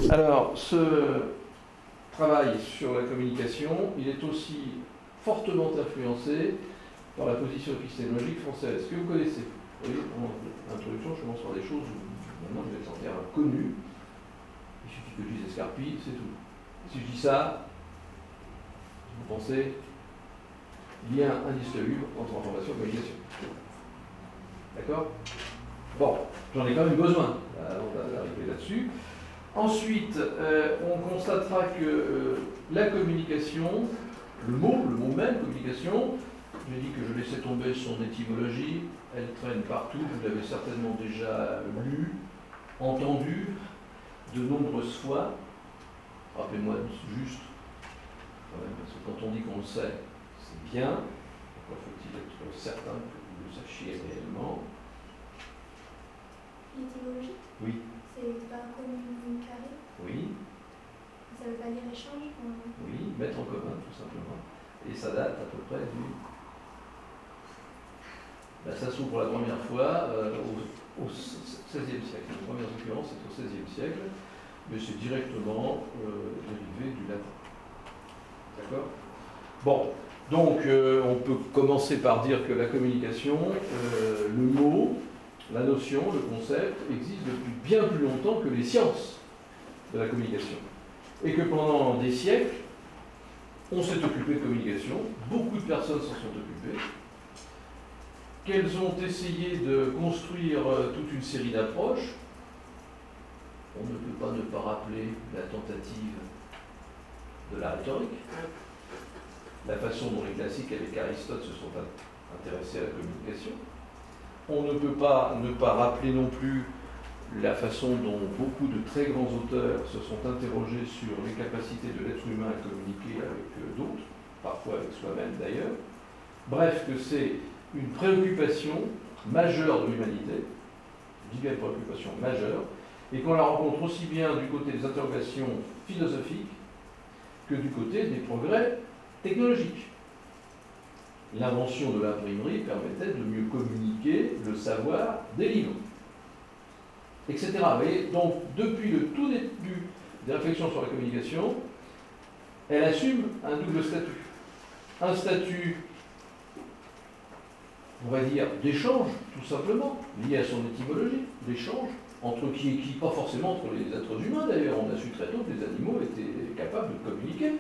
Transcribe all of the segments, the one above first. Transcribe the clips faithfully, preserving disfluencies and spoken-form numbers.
Alors, ce travail sur la communication, il est aussi fortement influencé par la position épistémologique française, que vous connaissez. Vous voyez, en introduction, je commence par des choses où maintenant je vais être sentir connues. Il suffit que je dise Escarpille, c'est tout. Si je dis ça, vous pensez lien indissoluble entre information et communication. D'accord? Bon, j'en ai quand même besoin avant d'arriver là-dessus. Ensuite, euh, on constatera que euh, la communication, le mot, le mot même, communication, j'ai dit que je laissais tomber son étymologie, elle traîne partout, vous l'avez certainement déjà lu, entendu de nombreuses fois. Rappelez-moi juste, quand même, parce que quand on dit qu'on le sait, c'est bien, pourquoi faut-il être certain que vous le sachiez réellement? L'étymologie? Oui. C'est pas communicare? Oui. Ça veut pas dire échange? ou... Oui, mettre en commun, tout simplement. Et ça date à peu près du... Ben, ça s'ouvre pour la première fois euh, au, au seizième siècle. La première occurrence est au seizième siècle, mais c'est directement euh, dérivé du latin. D'accord? Bon, donc euh, on peut commencer par dire que la communication, euh, le mot, la notion, le concept, existe depuis bien plus longtemps que les sciences de la communication. Et que pendant des siècles, on s'est occupé de communication, beaucoup de personnes s'en sont occupées, qu'elles ont essayé de construire toute une série d'approches. On ne peut pas ne pas rappeler la tentative de la rhétorique, la façon dont les classiques avec Aristote se sont intéressés à la communication. On ne peut pas ne pas rappeler non plus la façon dont beaucoup de très grands auteurs se sont interrogés sur les capacités de l'être humain à communiquer avec d'autres, parfois avec soi-même d'ailleurs. Bref, que c'est une préoccupation majeure de l'humanité, je dis bien une préoccupation majeure, et qu'on la rencontre aussi bien du côté des interrogations philosophiques que du côté des progrès technologiques. L'invention de l'imprimerie permettait de mieux communiquer le savoir des livres, et cetera. Vous voyez, donc, depuis le tout début des réflexions sur la communication, elle assume un double statut. Un statut, on va dire, d'échange, tout simplement, lié à son étymologie, d'échange, entre qui et qui, pas forcément entre les êtres humains d'ailleurs. On a su très tôt que les animaux étaient capables de communiquer.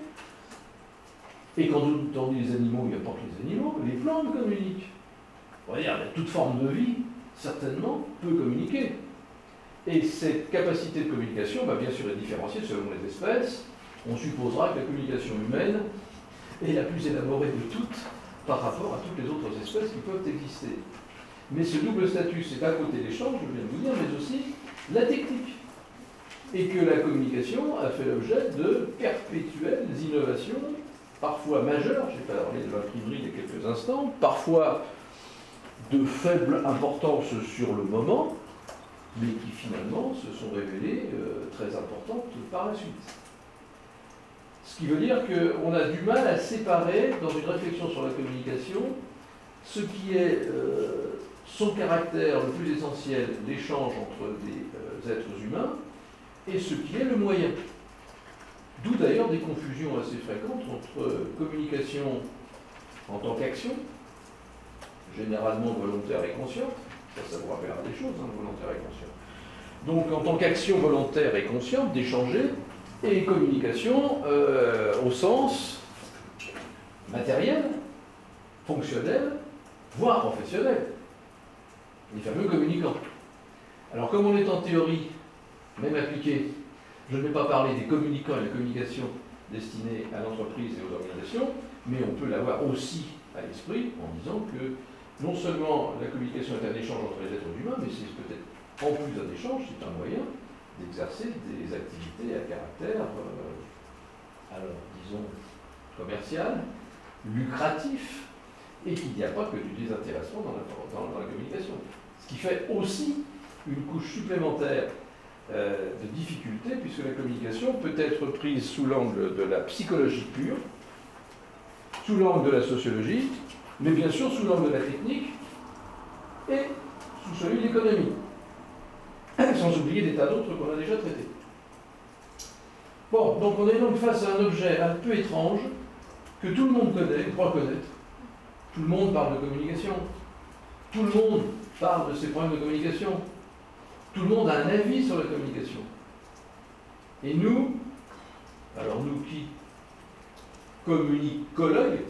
Et quand on dit les animaux, il n'y a pas que les animaux, les plantes communiquent. On va dire, toute forme de vie, certainement, peut communiquer. Et cette capacité de communication, bah, bien sûr, est différenciée selon les espèces. On supposera que la communication humaine est la plus élaborée de toutes par rapport à toutes les autres espèces qui peuvent exister. Mais ce double statut, c'est à côté l'échange, je viens de vous dire, mais aussi la technique. Et que la communication a fait l'objet de perpétuelles innovations, parfois majeures, j'ai parlé de l'imprimerie il y a quelques instants, parfois de faible importance sur le moment, mais qui finalement se sont révélées euh, très importantes par la suite. Ce qui veut dire qu'on a du mal à séparer, dans une réflexion sur la communication, ce qui est euh, son caractère le plus essentiel, l'échange entre des euh, êtres humains, et ce qui est le moyen. D'où d'ailleurs des confusions assez fréquentes entre communication en tant qu'action, généralement volontaire et consciente, ça, ça vous rappellera des choses, hein, volontaire et consciente. Donc en tant qu'action volontaire et consciente, d'échanger, et communication euh, au sens matériel, fonctionnel, voire professionnel. Les fameux communicants. Alors comme on est en théorie, même appliquée, je ne vais pas parler des communicants et de la communication destinée à l'entreprise et aux organisations, mais on peut l'avoir aussi à l'esprit en disant que non seulement la communication est un échange entre les êtres humains, mais c'est peut-être en plus d'un échange, c'est un moyen d'exercer des activités à caractère, euh, alors disons, commercial, lucratif, et qu'il n'y a pas que du désintéressement dans la, dans, dans la communication. Ce qui fait aussi une couche supplémentaire euh, de difficulté, puisque la communication peut être prise sous l'angle de la psychologie pure, sous l'angle de la sociologie, mais bien sûr sous l'angle de la technique et sous celui de l'économie, sans oublier des tas d'autres qu'on a déjà traités. Bon, donc on est donc face à un objet un peu étrange que tout le monde connaît, croit connaître. Tout le monde parle de communication. Tout le monde parle de ses problèmes de communication. Tout le monde a un avis sur la communication. Et nous, alors nous qui communicologues,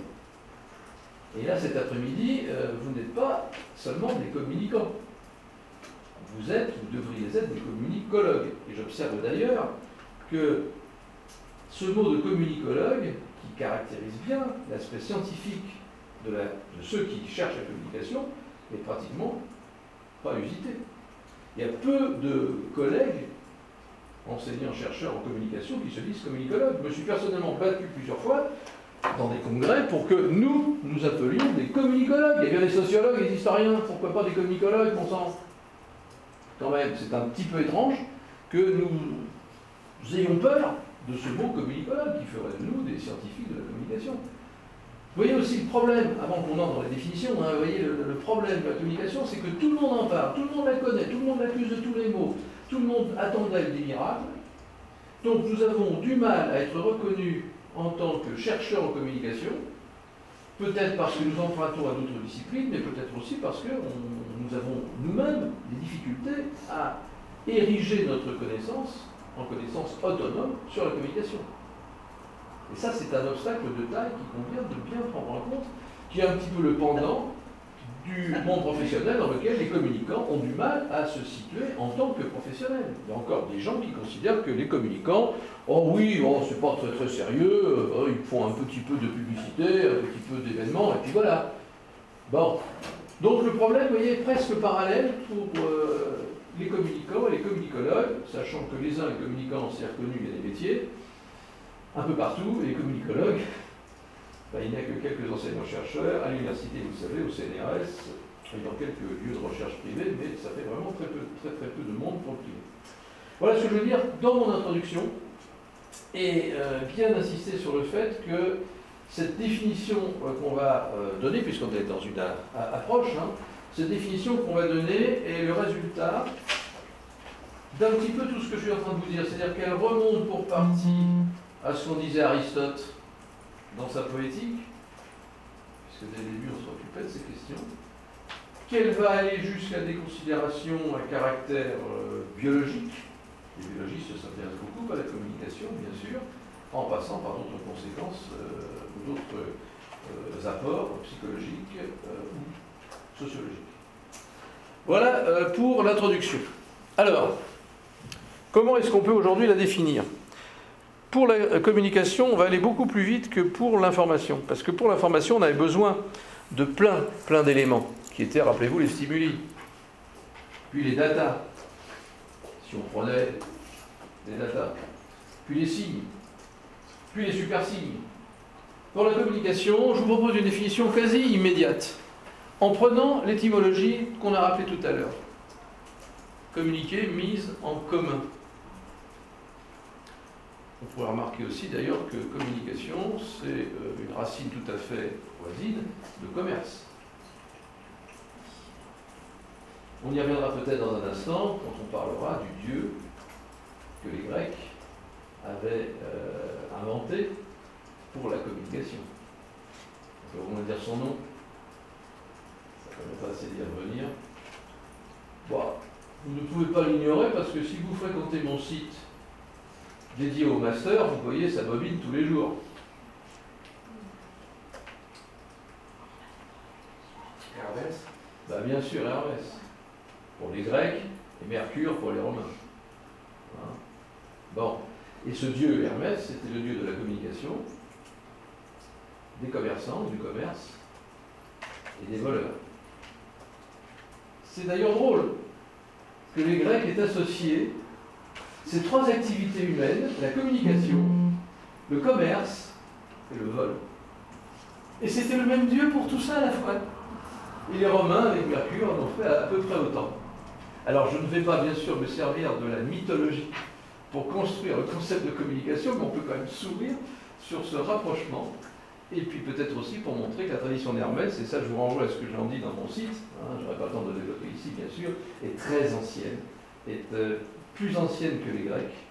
et là cet après-midi, euh, vous n'êtes pas seulement des communicants. Vous êtes, vous devriez être des communicologues. Et j'observe d'ailleurs que ce mot de communicologue, qui caractérise bien l'aspect scientifique de, la, de ceux qui cherchent la communication, n'est pratiquement pas usité. Il y a peu de collègues, enseignants-chercheurs en communication, qui se disent communicologues. Je me suis personnellement battu plusieurs fois dans des congrès pour que nous, nous appelions des communicologues. Il y a bien des sociologues, des historiens, pourquoi pas des communicologues, bon sang. Quand même, c'est un petit peu étrange que nous, nous ayons peur de ce mot communicologue, qui ferait de nous des scientifiques de la communication. Vous voyez aussi le problème, avant qu'on entre dans les définitions, hein, vous voyez le, le problème de la communication, c'est que tout le monde en parle, tout le monde la connaît, tout le monde l'accuse de tous les mots, tout le monde attend d'elle des miracles. Donc nous avons du mal à être reconnus en tant que chercheurs en communication, peut-être parce que nous empruntons à d'autres disciplines, mais peut-être aussi parce que on, nous avons nous-mêmes des difficultés à ériger notre connaissance en connaissance autonome sur la communication. Et ça, c'est un obstacle de taille qu'il convient de bien prendre en compte, qui est un petit peu le pendant du monde professionnel dans lequel les communicants ont du mal à se situer en tant que professionnels. Il y a encore des gens qui considèrent que les communicants, oh oui, oh, c'est pas très très sérieux, euh, ils font un petit peu de publicité, un petit peu d'événements, et puis voilà. Bon. Donc le problème, vous voyez, est presque parallèle pour euh, les communicants et les communicologues, sachant que les uns, les communicants, c'est reconnu, il y a des métiers, un peu partout, et les communicologues, ben, il n'y a que quelques enseignants-chercheurs, à l'université, vous le savez, au C N R S, et dans quelques lieux de recherche privés, mais ça fait vraiment très peu, très, très peu de monde pour le privé. Voilà ce que je veux dire dans mon introduction, et euh, bien insister sur le fait que cette définition euh, qu'on va euh, donner, puisqu'on est dans une a, a, approche, hein, cette définition qu'on va donner est le résultat d'un petit peu tout ce que je suis en train de vous dire, c'est-à-dire qu'elle remonte pour partie à ce qu'on disait Aristote dans sa poétique, puisque dès le début on se occupait de ces questions, qu'elle va aller jusqu'à des considérations à caractère euh, biologique. Les biologistes s'intéressent beaucoup à la communication, bien sûr, en passant par d'autres conséquences euh, ou d'autres euh, apports psychologiques euh, ou sociologiques. Voilà euh, pour l'introduction. Alors, comment est-ce qu'on peut aujourd'hui la définir ? Pour la communication, on va aller beaucoup plus vite que pour l'information. Parce que pour l'information, on avait besoin de plein, plein d'éléments, qui étaient, rappelez-vous, les stimuli, puis les datas, si on prenait des datas, puis les signes, puis les supersignes. Pour la communication, je vous propose une définition quasi immédiate, en prenant l'étymologie qu'on a rappelée tout à l'heure. Communiquer, mise en commun. On pourrait remarquer aussi d'ailleurs que communication, c'est une racine tout à fait voisine de commerce. On y reviendra peut-être dans un instant quand on parlera du Dieu que les Grecs avaient euh, inventé pour la communication. On peut au moins dire son nom. Ça ne permet pas assez d'y revenir. Bon, vous ne pouvez pas l'ignorer parce que si vous fréquentez mon site dédié au master, vous voyez, ça bobine tous les jours. Hermès ? Bah, bien sûr, Hermès. Pour les Grecs, et Mercure pour les Romains. Hein? Bon. Et ce dieu Hermès, c'était le dieu de la communication, des commerçants, du commerce, et des voleurs. C'est d'ailleurs drôle que les Grecs aient associé ces trois activités humaines, la communication, le commerce et le vol. Et c'était le même Dieu pour tout ça à la fois. Et les Romains, avec Mercure, en ont fait à peu près autant. Alors je ne vais pas bien sûr me servir de la mythologie pour construire le concept de communication, mais on peut quand même sourire sur ce rapprochement. Et puis peut-être aussi pour montrer que la tradition d'Hermès, et ça je vous renvoie à ce que j'en dis dans mon site, hein, je n'aurai pas le temps de le développer ici bien sûr, est très ancienne, est euh, plus ancienne que les Grecs,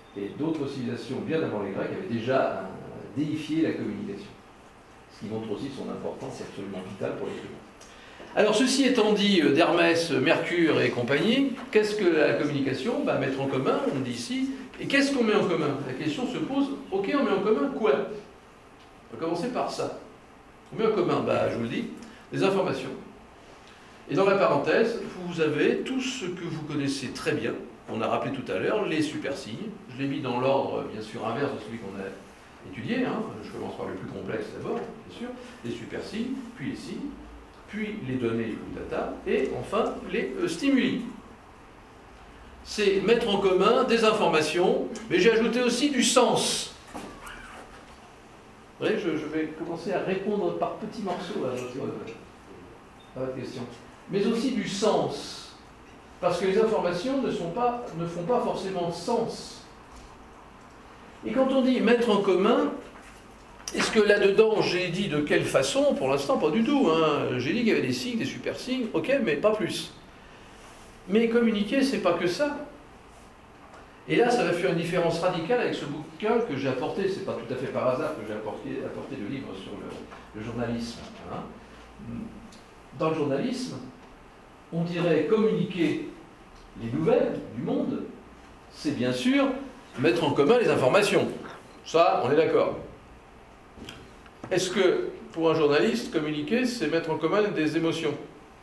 Et d'autres civilisations, bien avant les Grecs, avaient déjà euh, déifié la communication. Ce qui montre aussi son importance absolument vitale pour les humains. Alors, ceci étant dit, d'Hermès, Mercure et compagnie, qu'est-ce que la communication? Bah, mettre en commun, on dit ici. Et qu'est-ce qu'on met en commun? La question se pose, ok, on met en commun quoi? On va commencer par ça. On met en commun, bah, je vous le dis, des informations. Et dans la parenthèse, vous avez tout ce que vous connaissez très bien. On a rappelé tout à l'heure, les supersignes. Je l'ai mis dans l'ordre, bien sûr, inverse de celui qu'on a étudié. Hein. Je commence par le plus complexe d'abord, bien sûr. Les supersignes, puis les signes, puis les données ou data, et enfin les euh, stimuli. C'est mettre en commun des informations, mais j'ai ajouté aussi du sens. Vous voyez, je, je vais commencer à répondre par petits morceaux à votre, à votre question. Mais aussi du sens. Parce que les informations ne, sont pas, ne font pas forcément sens. Et quand on dit mettre en commun, est-ce que là-dedans j'ai dit de quelle façon? Pour l'instant, pas du tout. Hein. J'ai dit qu'il y avait des signes, des super signes, ok, mais pas plus. Mais communiquer, c'est pas que ça. Et là, ça va faire une différence radicale avec ce bouquin que j'ai apporté. C'est pas tout à fait par hasard que j'ai apporté, apporté le livre sur le, le journalisme. Hein. Dans le journalisme, on dirait communiquer les nouvelles du monde, c'est bien sûr mettre en commun les informations. Ça, on est d'accord. Est-ce que, pour un journaliste, communiquer, c'est mettre en commun des émotions?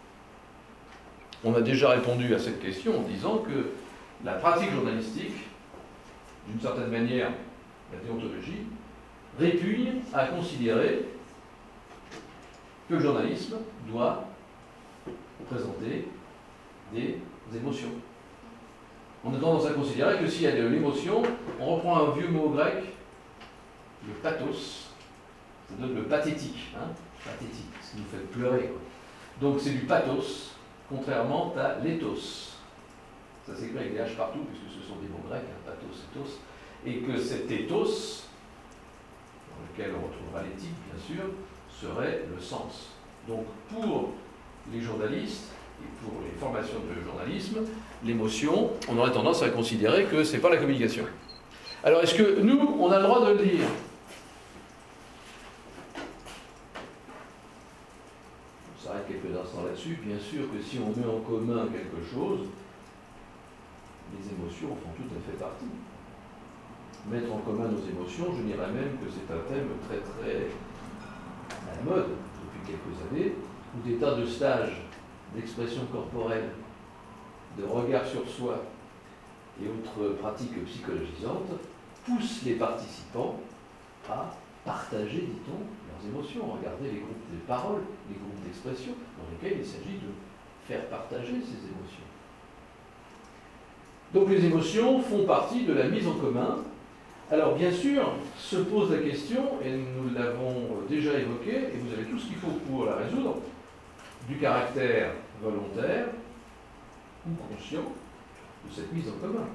On a déjà répondu à cette question en disant que la pratique journalistique, d'une certaine manière, la déontologie, répugne à considérer que le journalisme doit présenter des émotions. On a tendance à considérer que s'il y a de l'émotion, on reprend un vieux mot grec, le pathos, ça donne le pathétique, hein, pathétique, ce qui nous fait pleurer, quoi. Donc c'est du pathos, contrairement à l'éthos. Ça s'écrit avec des H partout, puisque ce sont des mots grecs, hein, pathos, éthos, et que cet éthos, dans lequel on retrouvera l'éthique, bien sûr, serait le sens. Donc pour les journalistes, et pour les formations de journalisme, l'émotion, on aurait tendance à considérer que ce n'est pas la communication. Alors est-ce que nous, on a le droit de le dire? On s'arrête quelques instants là-dessus. Bien sûr que si on met en commun quelque chose, les émotions en font tout à fait partie. Mettre en commun nos émotions, je dirais même que c'est un thème très très à la mode depuis quelques années, où des tas de stages d'expression corporelle, de regard sur soi et autres pratiques psychologisantes poussent les participants à partager, dit-on, leurs émotions. Regardez les groupes de paroles, les groupes d'expression dans lesquels il s'agit de faire partager ces émotions. Donc les émotions font partie de la mise en commun. Alors bien sûr, se pose la question, et nous l'avons déjà évoqué, et vous avez tout ce qu'il faut pour la résoudre, du caractère volontaire ou conscient de cette mise en commun.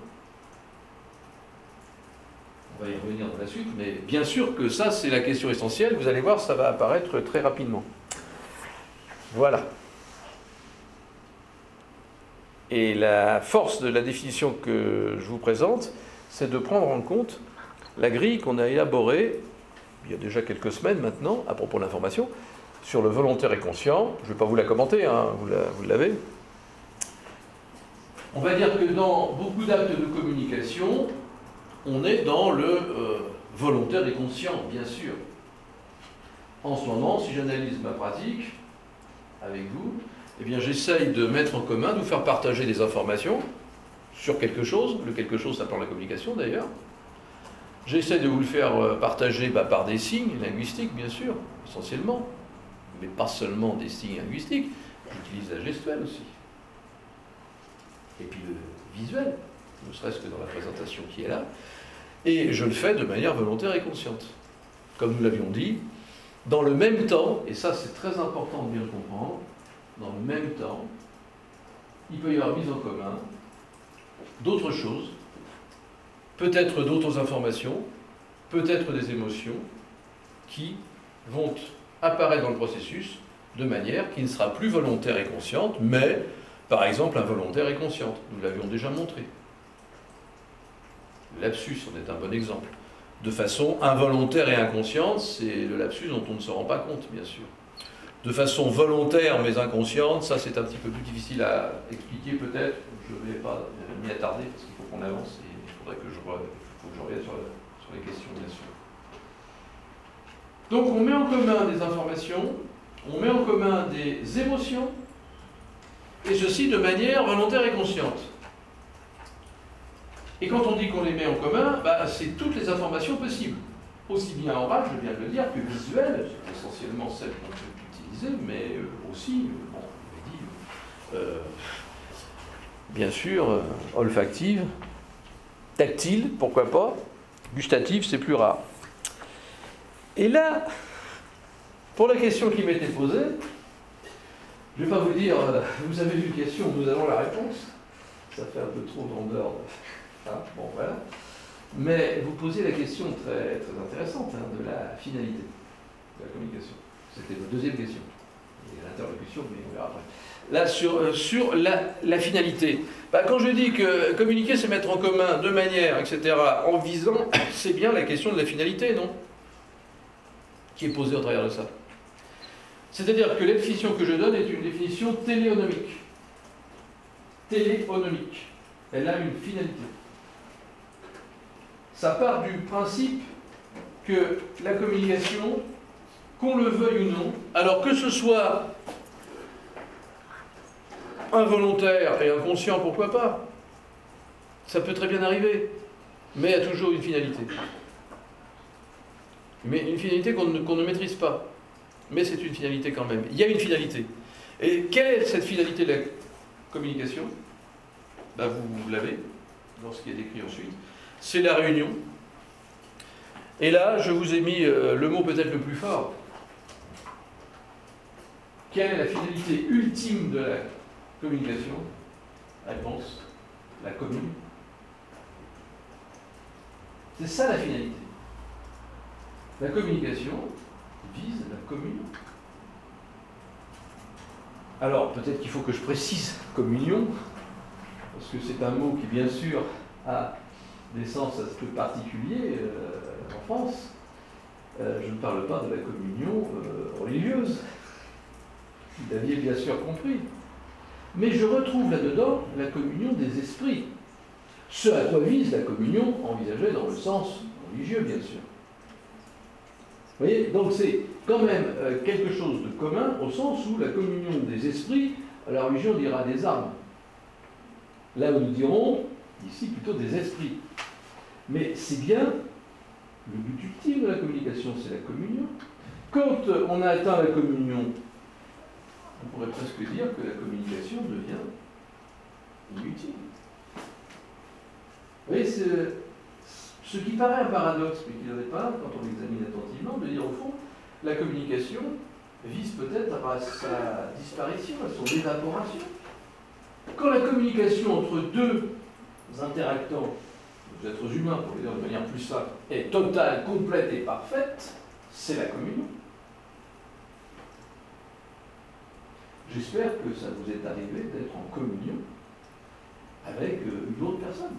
On va y revenir dans la suite, mais bien sûr que ça, c'est la question essentielle. Vous allez voir, ça va apparaître très rapidement. Voilà. Et la force de la définition que je vous présente, c'est de prendre en compte la grille qu'on a élaborée il y a déjà quelques semaines maintenant, à propos de l'information, sur le volontaire et conscient. Je ne vais pas vous la commenter, hein, vous, la, vous l'avez. On va dire que dans beaucoup d'actes de communication, on est dans le euh, volontaire et conscient, bien sûr. En ce moment, si j'analyse ma pratique avec vous, eh bien j'essaye de mettre en commun, de vous faire partager des informations sur quelque chose, le quelque chose s'appelant la communication d'ailleurs. J'essaie de vous le faire partager bah, par des signes linguistiques, bien sûr, essentiellement, mais pas seulement des signes linguistiques, j'utilise la gestuelle aussi. Et puis le visuel, ne serait-ce que dans la présentation qui est là, et je le fais de manière volontaire et consciente. Comme nous l'avions dit, dans le même temps, et ça c'est très important de bien le comprendre, dans le même temps, il peut y avoir mise en commun d'autres choses, peut-être d'autres informations, peut-être des émotions qui vont apparaître dans le processus de manière qui ne sera plus volontaire et consciente, mais par exemple involontaire et consciente. Nous l'avions déjà montré. Le lapsus en est un bon exemple. De façon involontaire et inconsciente, c'est le lapsus dont on ne se rend pas compte, bien sûr. De façon volontaire mais inconsciente, ça c'est un petit peu plus difficile à expliquer peut-être. Je ne vais pas m'y attarder parce qu'il faut qu'on avance et il faudrait que je, re... faut que je revienne sur, sur les questions, bien sûr. Donc on met en commun des informations, on met en commun des émotions, et ceci de manière volontaire et consciente. Et quand on dit qu'on les met en commun, bah, c'est toutes les informations possibles. Aussi bien orales, je viens de le dire, que visuelles, c'est essentiellement celles qu'on peut utiliser, mais euh, aussi, euh, bon, on dit, euh, bien sûr, euh, olfactive, tactile, pourquoi pas, gustative, c'est plus rare. Et là, pour la question qui m'était posée, je ne vais pas vous dire, euh, vous avez vu une question, nous avons la réponse. Ça fait un peu trop vendeur. Hein, bon, voilà. Mais vous posez la question très, très intéressante hein, de la finalité de la communication. C'était votre deuxième question. Il y a l'interlocution, mais on verra après. Là, sur, euh, sur la, la finalité. Bah, quand je dis que communiquer, c'est mettre en commun de manière, et cetera, en visant, c'est bien la question de la finalité, non ? Qui est posée au travers de ça. C'est-à-dire que la définition que je donne est une définition téléonomique. Téléonomique. Elle a une finalité. Ça part du principe que la communication, qu'on le veuille ou non, alors que ce soit involontaire et inconscient, pourquoi pas, ça peut très bien arriver, mais il y a toujours une finalité. Mais une finalité qu'on ne, qu'on ne maîtrise pas. Mais c'est une finalité quand même. Il y a une finalité. Et quelle est cette finalité de la communication ? Ben vous, vous l'avez, dans ce qui est décrit ensuite. C'est la réunion. Et là, je vous ai mis euh, le mot peut-être le plus fort. Quelle est la finalité ultime de la communication ? Réponse, la commune. C'est ça la finalité. La communication vise la communion. Alors, peut-être qu'il faut que je précise communion, parce que c'est un mot qui, bien sûr, a des sens un peu particuliers euh, en France. Euh, je ne parle pas de la communion euh, religieuse. Vous l'aviez bien sûr compris. Mais je retrouve là-dedans la communion des esprits. Ce à quoi vise la communion envisagée dans le sens religieux, bien sûr. Vous voyez, donc c'est quand même euh, quelque chose de commun au sens où la communion des esprits, la religion dira des âmes. Là où nous dirons, ici, plutôt des esprits. Mais c'est bien le but ultime de la communication, c'est la communion. Quand euh, on a atteint la communion, on pourrait presque dire que la communication devient inutile. Vous voyez, c'est... Ce qui paraît un paradoxe, mais qui n'en est pas, quand on l'examine attentivement, de dire au fond, la communication vise peut-être à sa disparition, à son évaporation. Quand la communication entre deux interactants, deux êtres humains, pour le dire de manière plus simple, est totale, complète et parfaite, c'est la communion. J'espère que ça vous est arrivé d'être en communion avec une autre personne.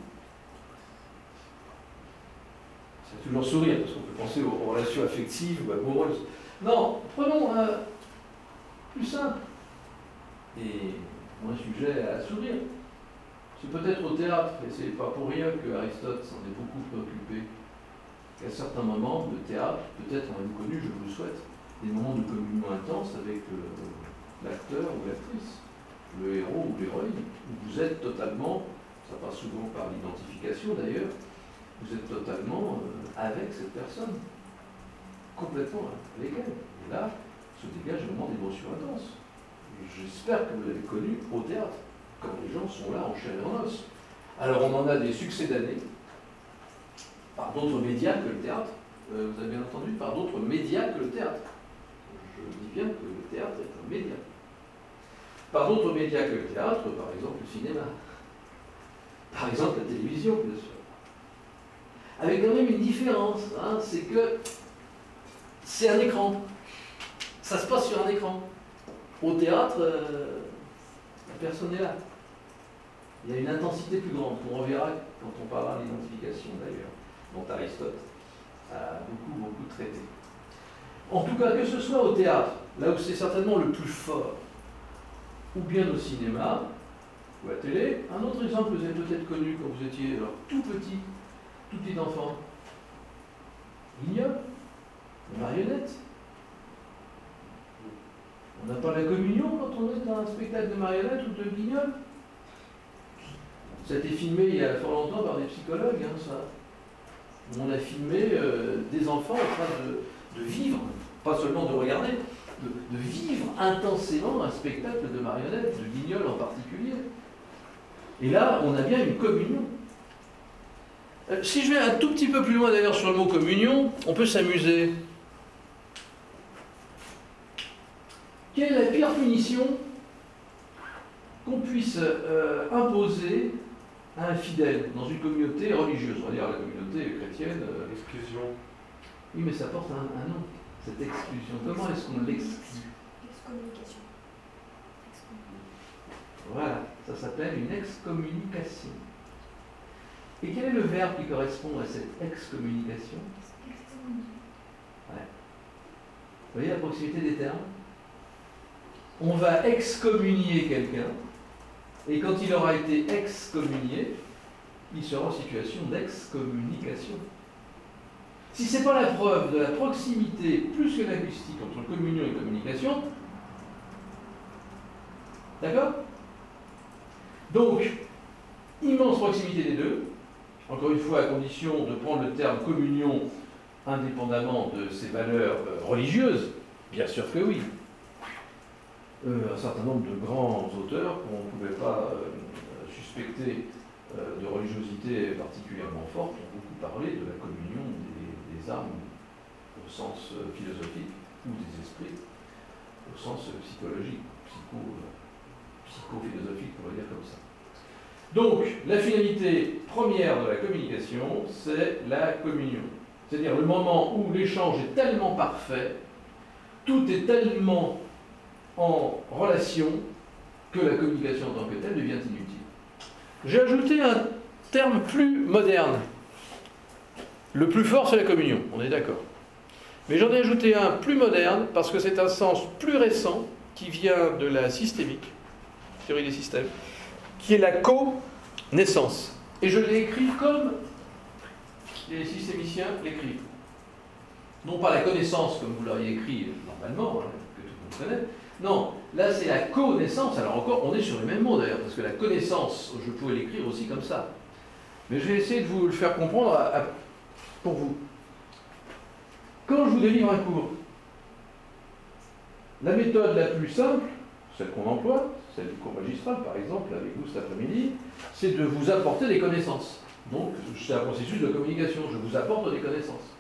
C'est toujours sourire, parce qu'on peut penser aux, aux relations affectives ou amoureuses. Non, prenons un plus simple et moins sujet à sourire. C'est peut-être au théâtre, et c'est pas pour rien que Aristote s'en est beaucoup préoccupé, qu'à certains moments, le théâtre, peut-être en même connu, je vous le souhaite, des moments de communion intense avec euh, l'acteur ou l'actrice, le héros ou l'héroïne, où vous êtes totalement, ça passe souvent par l'identification d'ailleurs, vous êtes totalement euh, avec cette personne, complètement avec elle. Et là, se dégage un moment d'émotion intense. J'espère que vous l'avez connu au théâtre, quand les gens sont là en chair et en os. Alors on en a des succès d'année, par d'autres médias que le théâtre. Euh, vous avez bien entendu, par d'autres médias que le théâtre. Je dis bien que le théâtre est un média. Par d'autres médias que le théâtre, par exemple le cinéma. Par exemple la télévision, bien sûr. Avec quand même une différence, hein, c'est que c'est un écran. Ça se passe sur un écran. Au théâtre, euh, la personne est là. Il y a une intensité plus grande, qu'on reverra quand on parlera d'identification d'ailleurs, dont Aristote a beaucoup, beaucoup traité. En tout cas, que ce soit au théâtre, là où c'est certainement le plus fort, ou bien au cinéma, ou à la télé, un autre exemple que vous avez peut-être connu quand vous étiez alors, tout petit, tout petit enfant, Guignol, la marionnette. On n'a pas la communion quand on est dans un spectacle de marionnette ou de Guignol. Ça a été filmé il y a fort longtemps par des psychologues, hein, ça. On a filmé euh, des enfants en train de, de vivre, pas seulement de regarder, de, de vivre intensément un spectacle de marionnettes, de Guignol en particulier. Et là, on a bien une communion. Euh, si je vais un tout petit peu plus loin d'ailleurs sur le mot communion, on peut s'amuser. Quelle est la pire punition qu'on puisse euh, imposer à un fidèle dans une communauté religieuse, on va dire la communauté chrétienne? euh, Exclusion. Oui, mais ça porte un, un nom, cette exclusion. Comment est-ce qu'on l'exclut? Excommunication. Voilà, ça s'appelle une excommunication. Et quel est le verbe qui correspond à cette excommunication? Ouais. Vous voyez la proximité des termes? On va excommunier quelqu'un, et quand il aura été excommunié, il sera en situation d'excommunication. Si ce n'est pas la preuve de la proximité plus que linguistique entre communion et communication, d'accord? Donc, immense proximité des deux, encore une fois à condition de prendre le terme communion indépendamment de ses valeurs euh, religieuses, bien sûr que oui. Euh, un certain nombre de grands auteurs qu'on ne pouvait pas euh, suspecter euh, de religiosité particulièrement forte ont beaucoup parlé de la communion des, des âmes au sens euh, philosophique ou des esprits au sens euh, psychologique, psycho, euh, psycho-philosophique, on va dire comme ça. Donc, la finalité première de la communication, c'est la communion. C'est-à-dire le moment où l'échange est tellement parfait, tout est tellement en relation que la communication en tant que telle devient inutile. J'ai ajouté un terme plus moderne. Le plus fort, c'est la communion, on est d'accord. Mais j'en ai ajouté un plus moderne parce que c'est un sens plus récent qui vient de la systémique, théorie des systèmes, qui est la co-naissance. Et je l'ai écrit comme les systémiciens l'écrivent. Non pas la connaissance comme vous l'auriez écrit normalement, hein, que tout le monde connaît. Non, là c'est la connaissance. Alors encore, on est sur les mêmes mots d'ailleurs, parce que la connaissance, je pouvais l'écrire aussi comme ça. Mais je vais essayer de vous le faire comprendre à, à, pour vous. Quand je vous délivre un cours, la méthode la plus simple, celle qu'on emploie, celle du cours magistral par exemple, avec vous cet après-midi, c'est de vous apporter des connaissances. Donc c'est un processus de communication, je vous apporte des connaissances.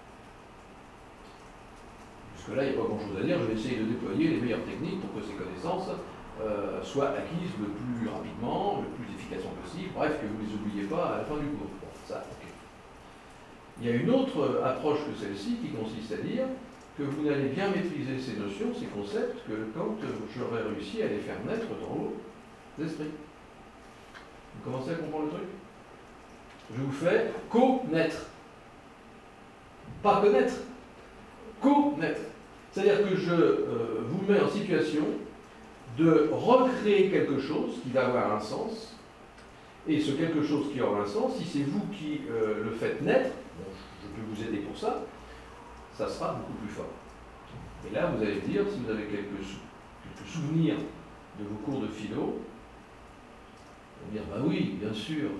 Parce que là, il n'y a pas grand-chose à dire, je vais essayer de déployer les meilleures techniques pour que ces connaissances euh, soient acquises le plus rapidement, le plus efficacement possible, bref, que vous ne les oubliez pas à la fin du cours. Bon, ça, ok. Il y a une autre approche que celle-ci qui consiste à dire que vous n'allez bien maîtriser ces notions, ces concepts, que quand j'aurai réussi à les faire naître dans vos esprits. Vous commencez à comprendre le truc? Je vous fais connaître. Pas connaître. Connaître. C'est-à-dire que je euh, vous mets en situation de recréer quelque chose qui va avoir un sens, et ce quelque chose qui aura un sens, si c'est vous qui euh, le faites naître, bon, je peux vous aider pour ça, ça sera beaucoup plus fort. Et là, vous allez dire, si vous avez quelques, sou quelques souvenirs de vos cours de philo, vous allez dire, bah oui, bien sûr,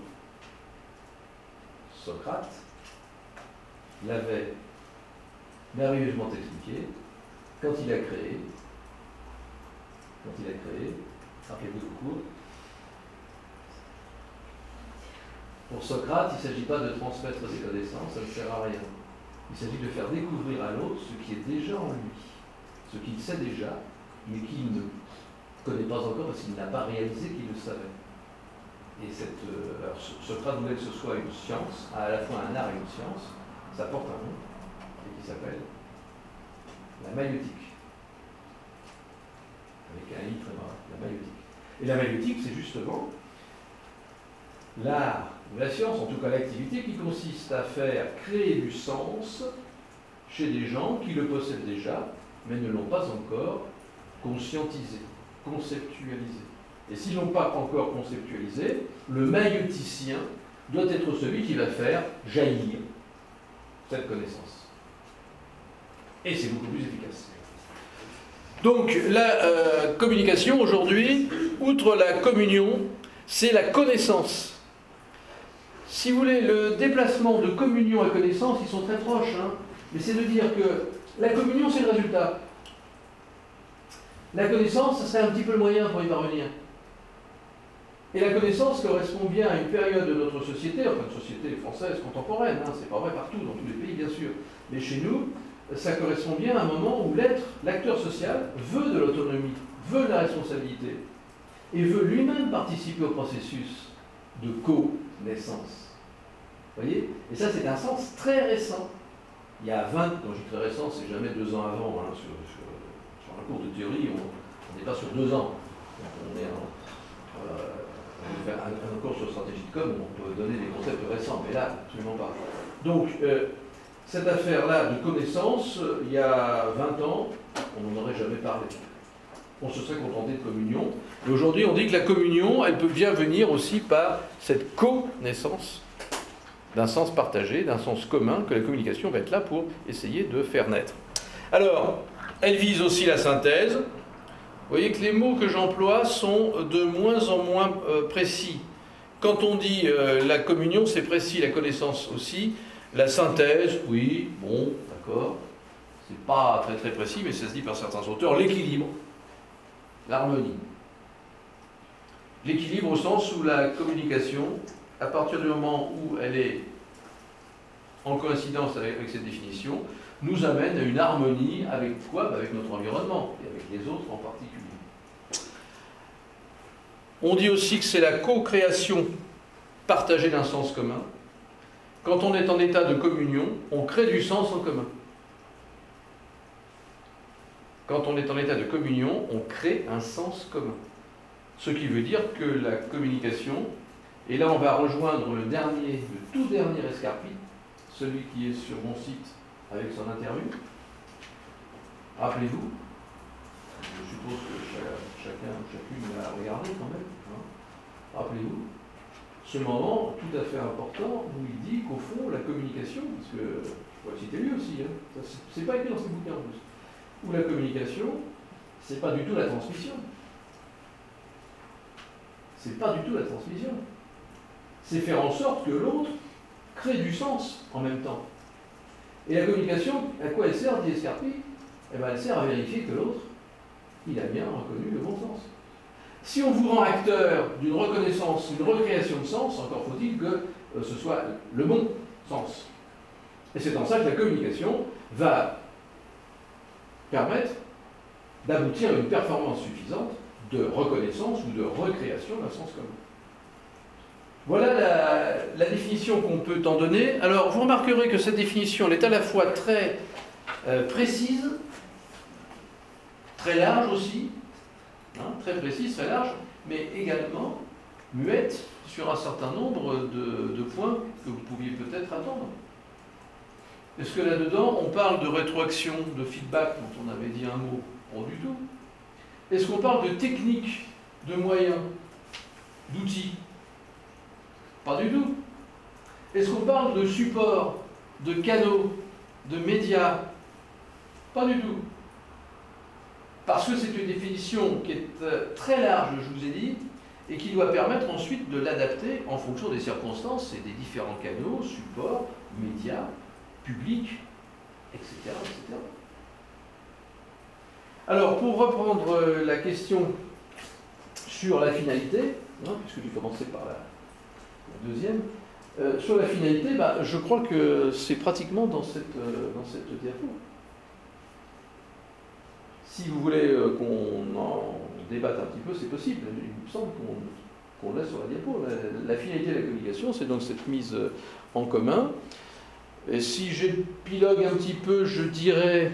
Socrate l'avait merveilleusement expliqué quand il a créé, quand il a créé, rappelez-vous le cours. Pour Socrate, il ne s'agit pas de transmettre des connaissances, ça ne sert à rien. Il s'agit de faire découvrir à l'autre ce qui est déjà en lui, ce qu'il sait déjà, mais qu'il ne connaît pas encore parce qu'il n'a pas réalisé qu'il le savait. Et cette, euh, alors, Socrate voulait que ce soit une science, à la fois un art et une science, ça porte un nom, et qui s'appelle la maïeutique. Avec un i très bas, la maïeutique. Et la maïeutique, c'est justement l'art ou la science, en tout cas l'activité qui consiste à faire créer du sens chez des gens qui le possèdent déjà, mais ne l'ont pas encore conscientisé, conceptualisé. Et s'ils ne l'ont pas encore conceptualisé, le maïeuticien doit être celui qui va faire jaillir cette connaissance. Et c'est beaucoup plus efficace. Donc la euh, communication aujourd'hui, outre la communion, c'est la connaissance. Si vous voulez, le déplacement de communion à connaissance, ils sont très proches, hein, mais c'est de dire que la communion, c'est le résultat. La connaissance, ça serait un petit peu le moyen pour y parvenir. Et la connaissance correspond bien à une période de notre société, enfin une société française contemporaine, hein, c'est pas vrai partout, dans tous les pays bien sûr, mais chez nous, ça correspond bien à un moment où l'être, l'acteur social, veut de l'autonomie, veut de la responsabilité, et veut lui-même participer au processus de co-naissance. Vous voyez? Et ça, c'est un sens très récent. Il y a vingt, quand je dis très récent, c'est jamais deux ans avant, hein, sur, sur, sur un cours de théorie, on n'est pas sur deux ans. On est en, euh, un, un cours sur stratégie de com, on peut donner des concepts récents, mais là, absolument pas. Donc, euh, cette affaire-là de connaissance, il y a vingt ans, on n'en aurait jamais parlé. On se serait contenté de communion. Et aujourd'hui, on dit que la communion, elle peut bien venir aussi par cette connaissance d'un sens partagé, d'un sens commun, que la communication va être là pour essayer de faire naître. Alors, elle vise aussi la synthèse. Vous voyez que les mots que j'emploie sont de moins en moins euh, précis. Quand on dit euh, la communion, c'est précis, la connaissance aussi. La synthèse, oui, bon, d'accord. C'est pas très très précis, mais ça se dit par certains auteurs. L'équilibre, l'harmonie. L'équilibre au sens où la communication, à partir du moment où elle est en coïncidence avec, avec cette définition, nous amène à une harmonie avec quoi? Avec notre environnement, et avec les autres en particulier. On dit aussi que c'est la co-création partagée d'un sens commun. Quand on est en état de communion, on crée du sens en commun. Quand on est en état de communion, on crée un sens commun. Ce qui veut dire que la communication, et là on va rejoindre le dernier, le tout dernier escarpit, celui qui est sur mon site avec son interview. Rappelez-vous, je suppose que chacun, chacune l'a regardé quand même. Hein. Rappelez-vous, ce moment tout à fait important où il dit qu'au fond, la communication, parce que, je pourrais le citer lui aussi, hein, c'est pas écrit dans ses bouquins en plus, où la communication, c'est pas du tout la transmission. C'est pas du tout la transmission. C'est faire en sorte que l'autre crée du sens en même temps. Et la communication, à quoi elle sert, dit Escarpit? Eh bien, elle sert à vérifier que l'autre, il a bien reconnu le bon sens. Si on vous rend acteur d'une reconnaissance, d'une recréation de sens, encore faut-il que euh, ce soit le bon sens. Et c'est en ça que la communication va permettre d'aboutir à une performance suffisante de reconnaissance ou de recréation d'un sens commun. Voilà la, la définition qu'on peut en donner. Alors, vous remarquerez que cette définition, elle est à la fois très euh, précise, très large aussi, hein, très précise, très large, mais également muette sur un certain nombre de, de points que vous pouviez peut-être attendre. Est-ce que là-dedans, on parle de rétroaction, de feedback, dont on avait dit un mot? Pas du tout. Est-ce qu'on parle de technique, de moyens, d'outils? Pas du tout. Est-ce qu'on parle de support, de canaux, de médias? Pas du tout. Parce que c'est une définition qui est très large, je vous ai dit, et qui doit permettre ensuite de l'adapter en fonction des circonstances et des différents canaux, supports, médias, publics, et cetera, et cetera. Alors, pour reprendre la question sur la finalité, hein, puisque j'ai commencé par la, la deuxième, euh, sur la finalité, bah, je crois que c'est pratiquement dans cette, euh, dans cette diapo. Si vous voulez euh, qu'on en débatte un petit peu, c'est possible. Il me semble qu'on qu'on laisse sur la diapo. La, la finalité de la communication, c'est donc cette mise en commun. Et si j'épilogue un petit peu, je dirais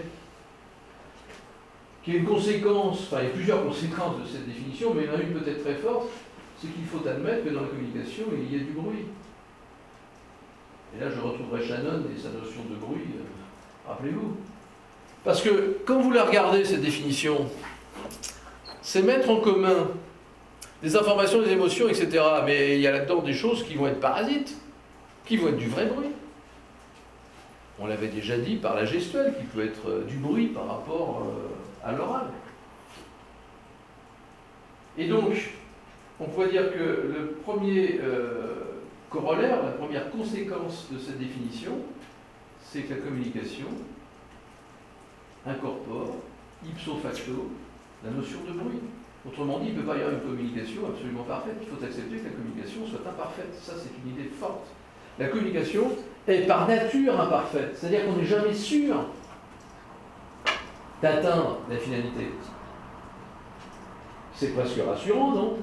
qu'il y a une conséquence, enfin il y a plusieurs conséquences de cette définition, mais il y en a une peut-être très forte, c'est qu'il faut admettre que dans la communication, il y a du bruit. Et là, je retrouverai Shannon et sa notion de bruit, euh, rappelez-vous. Parce que quand vous la regardez, cette définition, c'est mettre en commun des informations, des émotions, et cetera. Mais il y a là-dedans des choses qui vont être parasites, qui vont être du vrai bruit. On l'avait déjà dit par la gestuelle, qui peut être euh, du bruit par rapport euh, à l'oral. Et donc, on pourrait dire que le premier euh, corollaire, la première conséquence de cette définition, c'est que la communication incorpore, ipso facto, la notion de bruit. Autrement dit, il ne peut pas y avoir une communication absolument parfaite. Il faut accepter que la communication soit imparfaite. Ça, c'est une idée forte. La communication est par nature imparfaite. C'est-à-dire qu'on n'est jamais sûr d'atteindre la finalité. C'est presque rassurant, non?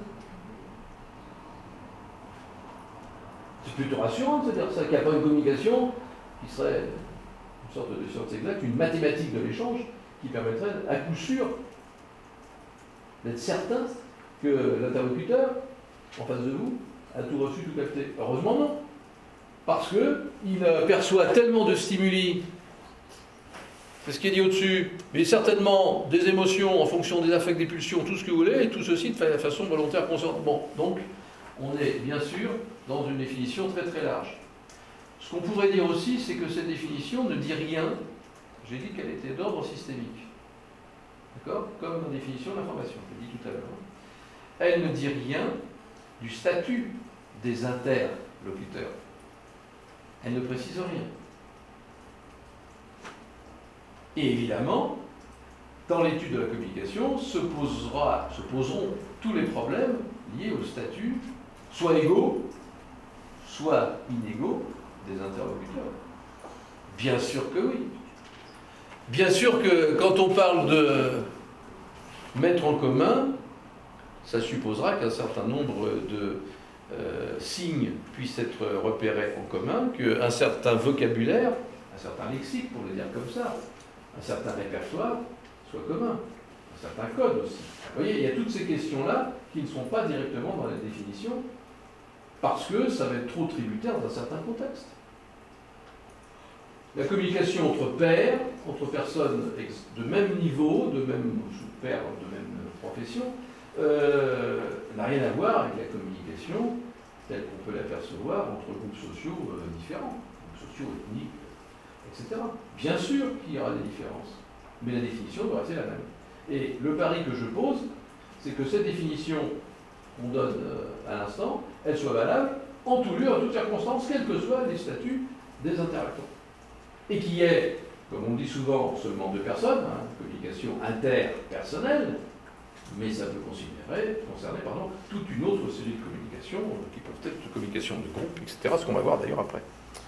C'est plutôt rassurant de se dire ça, qu'il n'y a pas une communication qui serait une sorte de science exacte, une mathématique de l'échange qui permettrait à coup sûr d'être certain que l'interlocuteur en face de vous a tout reçu, tout capté. Heureusement non. Parce qu'il perçoit tellement de stimuli, c'est ce qui est dit au-dessus, mais certainement des émotions en fonction des affects, des pulsions, tout ce que vous voulez, et tout ceci de façon volontaire, consciente. Bon, donc, on est bien sûr dans une définition très très large. Ce qu'on pourrait dire aussi, c'est que cette définition ne dit rien, j'ai dit qu'elle était d'ordre systémique. D'accord? Comme la définition de l'information, je l'ai dit tout à l'heure. Elle ne dit rien du statut des interlocuteurs. Elle ne précise rien. Et évidemment, dans l'étude de la communication, se, posera, se poseront tous les problèmes liés au statut, soit égaux, soit inégaux, des interlocuteurs. Bien sûr que oui. Bien sûr que quand on parle de mettre en commun, ça supposera qu'un certain nombre de euh, signes puissent être repérés en commun, qu'un certain vocabulaire, un certain lexique, pour le dire comme ça, un certain répertoire soit commun, un certain code aussi. Vous voyez, il y a toutes ces questions-là qui ne sont pas directement dans la définition, parce que ça va être trop tributaire d'un certain contexte. La communication entre pairs, entre personnes de même niveau, de même pairs, de même profession, euh, n'a rien à voir avec la communication telle qu'on peut l'apercevoir entre groupes sociaux euh, différents, groupes sociaux, ethniques, et cetera. Bien sûr qu'il y aura des différences, mais la définition doit rester la même. Et le pari que je pose, c'est que cette définition qu'on donne euh, à l'instant, elle soit valable en tout lieu, en toutes circonstances, quels que soient les statuts des interacteurs. Et qui est, comme on dit souvent, seulement deux personnes, hein, communication interpersonnelle, mais ça peut considérer, concerner pardon, toute une autre série de communications, qui peuvent être de communication de groupe, et cetera, ce qu'on va voir d'ailleurs après.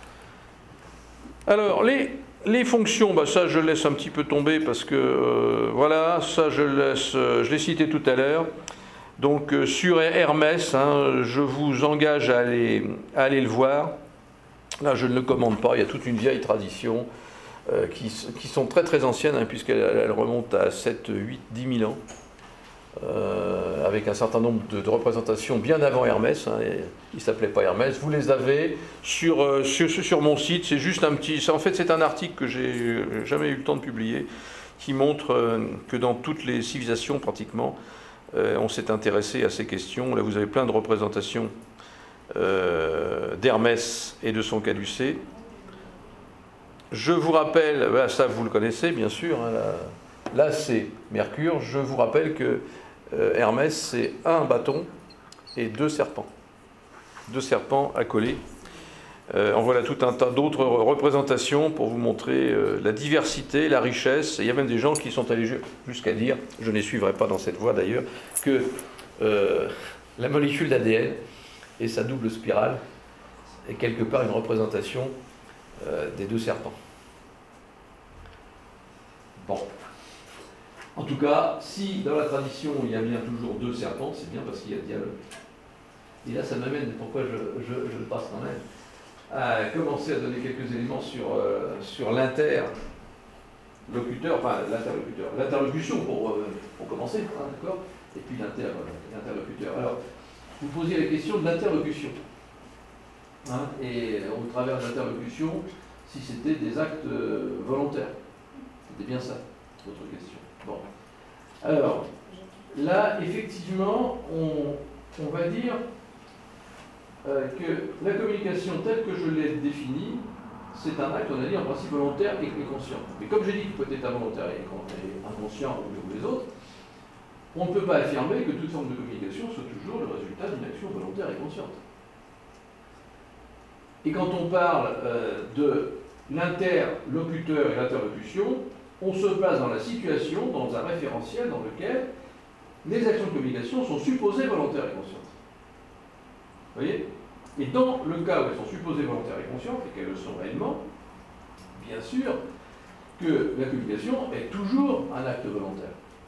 Alors, les, les fonctions, bah ça je laisse un petit peu tomber parce que, euh, voilà, ça je laisse, euh, je l'ai cité tout à l'heure. Donc, euh, sur Hermès, hein, je vous engage à aller, à aller le voir. Là, je ne le commande pas, il y a toute une vieille tradition euh, qui, qui sont très très anciennes, hein, puisqu'elles remontent à sept, huit, dix mille ans, euh, avec un certain nombre de, de représentations bien avant Hermès. Hein, et il ne s'appelait pas Hermès. Vous les avez sur, euh, sur, sur mon site. C'est juste un petit. En fait, c'est un article que j'ai jamais eu le temps de publier, qui montre euh, que dans toutes les civilisations, pratiquement, euh, on s'est intéressé à ces questions. Là, vous avez plein de représentations Euh, d'Hermès et de son caducée. Je vous rappelle, bah ça vous le connaissez bien sûr, hein, là, là c'est Mercure. Je vous rappelle que euh, Hermès c'est un bâton et deux serpents. Deux serpents accolés. Euh, en voilà tout un tas d'autres représentations pour vous montrer euh, la diversité, la richesse. Et il y a même des gens qui sont allés jusqu'à dire, je ne les suivrai pas dans cette voie d'ailleurs, que euh, la molécule d'A D N et sa double spirale est quelque part une représentation euh, des deux serpents. Bon. En tout cas, si dans la tradition il y a bien toujours deux serpents, c'est bien parce qu'il y a dialogue. Et là, ça m'amène, pourquoi je, je, je le passe quand même, à commencer à donner quelques éléments sur, euh, sur l'interlocuteur, enfin l'interlocuteur, l'interlocution pour, euh, pour commencer, hein, d'accord, et puis l'inter, l'interlocuteur. Alors, vous posiez la question de l'interlocution. Hein, et au travers de l'interlocution, si c'était des actes euh, volontaires. C'était bien ça, votre question. Bon. Alors, là, effectivement, on, on va dire euh, que la communication telle que je l'ai définie, c'est un acte, on a dit, en principe volontaire et, et conscient. Mais comme j'ai dit qu'il peut être involontaire et inconscient ou les autres, on ne peut pas affirmer que toute forme de communication soit toujours le résultat d'une action volontaire et consciente. Et quand on parle euh, de l'interlocuteur et l'interlocution, on se place dans la situation, dans un référentiel dans lequel les actions de communication sont supposées volontaires et conscientes. Vous voyez? Et dans le cas où elles sont supposées volontaires et conscientes, et qu'elles le sont réellement, bien sûr que la communication est toujours un acte volontaire.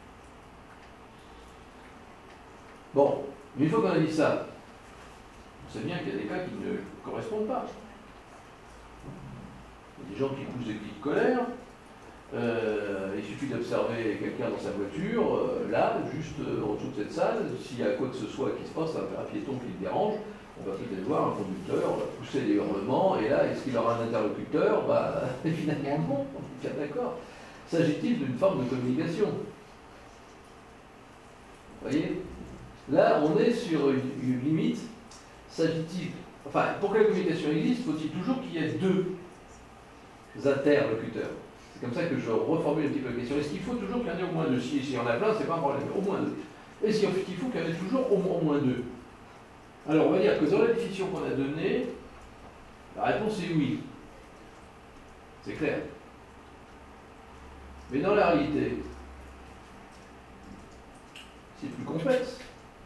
Bon, mais une fois qu'on a dit ça, on sait bien qu'il y a des cas qui ne correspondent pas. Il y a des gens qui poussent des cris de colère. Euh, il suffit d'observer quelqu'un dans sa voiture, euh, là, juste euh, en dessous de cette salle. S'il y a quoi que ce soit qui se passe, un piéton qui le dérange, on va peut-être voir un conducteur, on va pousser des hurlements, et là, est-ce qu'il aura un interlocuteur? Bah, finalement, non, on est bien d'accord. S'agit-il d'une forme de communication? Vous voyez? Là, on est sur une, une limite. S'agit-il, enfin, pour que la communication existe, faut-il toujours qu'il y ait deux interlocuteurs? C'est comme ça que je reformule un petit peu la question. Est-ce qu'il faut toujours qu'il y en ait au moins deux? Si, si il y en a plein, c'est pas un problème, au moins deux. Est-ce qu'il faut qu'il y en ait toujours au moins, au moins deux? Alors, on va dire que dans la définition qu'on a donnée, la réponse est oui. C'est clair. Mais dans la réalité, c'est plus complexe.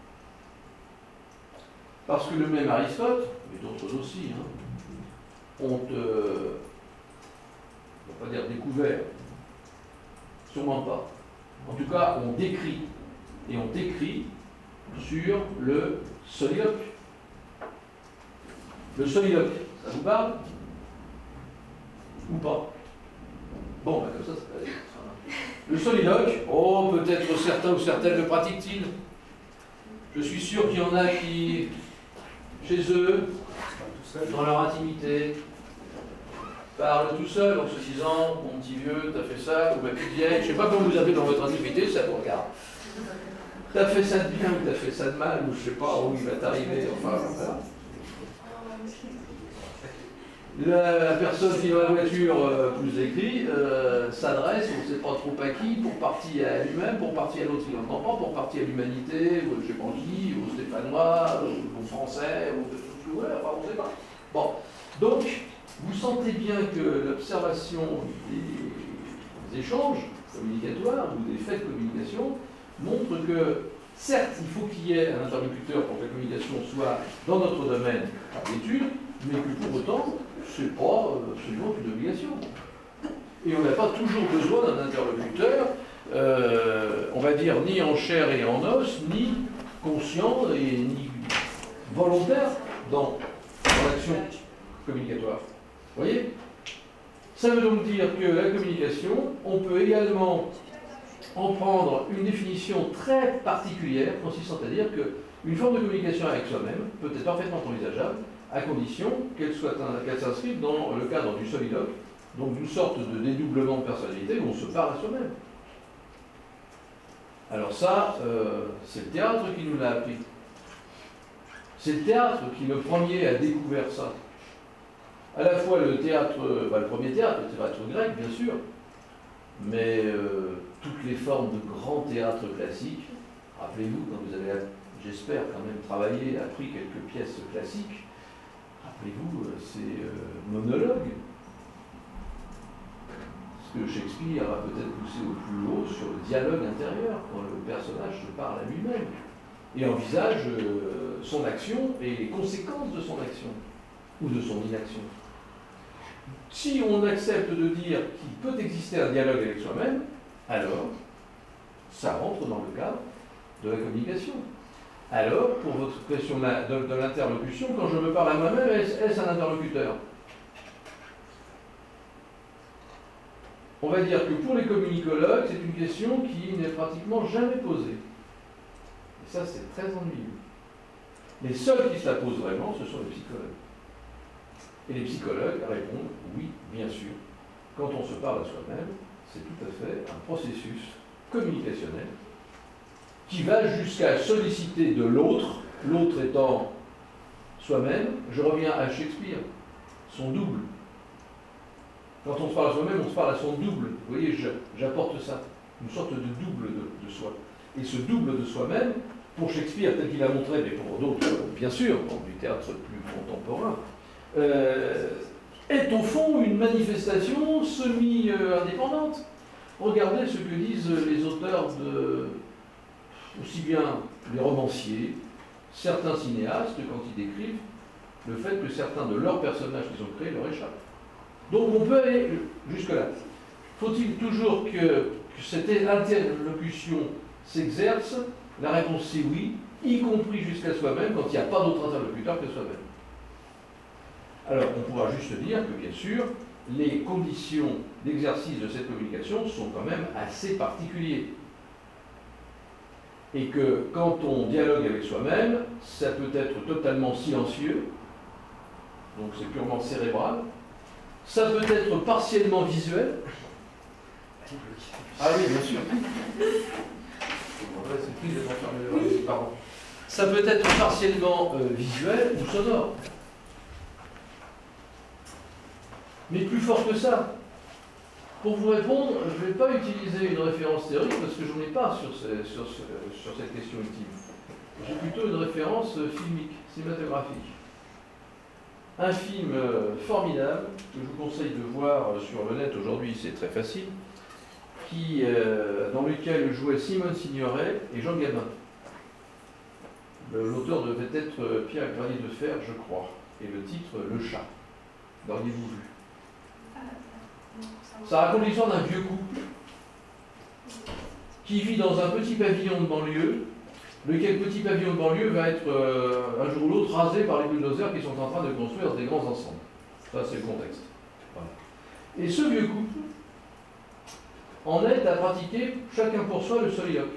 Parce que le même Aristote, mais d'autres aussi, hein, ont, euh, on va pas dire découvert, sûrement pas. En tout cas, on décrit, et on décrit sur le soliloque. Le soliloque, ça vous parle? Ou pas? Bon, ben comme ça, ça peut aller. Le soliloque, oh, peut-être certains ou certaines le pratiquent-ils. Je suis sûr qu'il y en a qui, chez eux, dans leur intimité, parlent tout seul en se disant, mon petit vieux, t'as fait ça, ou ma petite vieille, je ne sais pas comment vous avez dans votre intimité, ça vous regarde. T'as fait ça de bien ou t'as fait ça de mal, ou je ne sais pas où il va t'arriver, enfin, voilà. La, la personne qui est dans la voiture euh, nous écrit, euh, s'adresse, on ne sait pas trop à qui, pour partie à lui-même, pour partie à l'autre il n'entend pas, pour partie à l'humanité, ou je ne sais pas qui, aux Stéphanois, aux Français, ou ouais, enfin on ne sait pas. Bon, donc vous sentez bien que l'observation des, des échanges communicatoires ou des faits de communication montre que certes il faut qu'il y ait un interlocuteur pour que la communication soit dans notre domaine d'étude, mais que pour autant ce n'est pas absolument une obligation. Et on n'a pas toujours besoin d'un interlocuteur, euh, on va dire, ni en chair et en os, ni conscient et ni volontaire dans, dans l'action communicatoire. Vous voyez? Ça veut donc dire que la communication, on peut également en prendre une définition très particulière, consistant à dire qu'une forme de communication avec soi-même peut être parfaitement envisageable, à condition qu'elle soit un, qu'elle s'inscrive dans le cadre du soliloque, donc d'une sorte de dédoublement de personnalité où on se parle à soi-même. Alors ça, euh, c'est le théâtre qui nous l'a appris. C'est le théâtre qui, le premier, a découvert ça. À la fois le théâtre, bah, le premier théâtre, le théâtre grec, bien sûr, mais euh, toutes les formes de grands théâtres classiques. Rappelez-vous, quand vous avez, j'espère, quand même travaillé, appris quelques pièces classiques, rappelez-vous, ces euh, monologues, ce que Shakespeare a peut-être poussé au plus haut sur le dialogue intérieur, quand le personnage se parle à lui-même, et envisage euh, son action et les conséquences de son action, ou de son inaction. Si on accepte de dire qu'il peut exister un dialogue avec soi-même, alors ça rentre dans le cadre de la communication. Alors, pour votre question de, de l'interlocution, quand je me parle à moi-même, est-ce un interlocuteur? On va dire que pour les communicologues, c'est une question qui n'est pratiquement jamais posée. Et ça, c'est très ennuyeux. Les seuls qui se la posent vraiment, ce sont les psychologues. Et les psychologues répondent oui, bien sûr. Quand on se parle à soi-même, c'est tout à fait un processus communicationnel qui va jusqu'à solliciter de l'autre, l'autre étant soi-même. Je reviens à Shakespeare, son double. Quand on se parle à soi-même, on se parle à son double. Vous voyez, j'apporte ça, une sorte de double de, de soi. Et ce double de soi-même, pour Shakespeare, tel qu'il l'a montré, mais pour d'autres, bien sûr, dans du théâtre plus contemporain, euh, est au fond une manifestation semi-indépendante. Regardez ce que disent les auteurs de, aussi bien les romanciers, certains cinéastes, quand ils décrivent le fait que certains de leurs personnages qu'ils ont créés leur échappent. Donc on peut aller jusque-là. Faut-il toujours que, que cette interlocution s'exerce? La réponse c'est oui, y compris jusqu'à soi-même, quand il n'y a pas d'autre interlocuteur que soi-même. Alors on pourra juste dire que bien sûr, les conditions d'exercice de cette communication sont quand même assez particulières. Et que quand on dialogue avec soi-même, ça peut être totalement silencieux, donc c'est purement cérébral. Ça peut être partiellement visuel. Ah oui, bien sûr. Pardon. Ça peut être partiellement euh, visuel ou sonore. Mais plus fort que ça. Pour vous répondre, je ne vais pas utiliser une référence théorique parce que je n'en ai pas sur, ce, sur, ce, sur cette question ultime. J'ai plutôt une référence filmique, cinématographique. Un film formidable que je vous conseille de voir sur le net aujourd'hui, c'est très facile, qui, euh, dans lequel jouaient Simone Signoret et Jean Gabin. L'auteur devait être Pierre Granier de Fer, je crois, et le titre Le Chat. L'auriez-vous vu? Ça raconte l'histoire d'un vieux couple qui vit dans un petit pavillon de banlieue, lequel petit pavillon de banlieue va être euh, un jour ou l'autre rasé par les bulldozers qui sont en train de construire des grands ensembles. Ça, c'est le contexte. Voilà. Et ce vieux couple en est à pratiquer chacun pour soi le soliloque.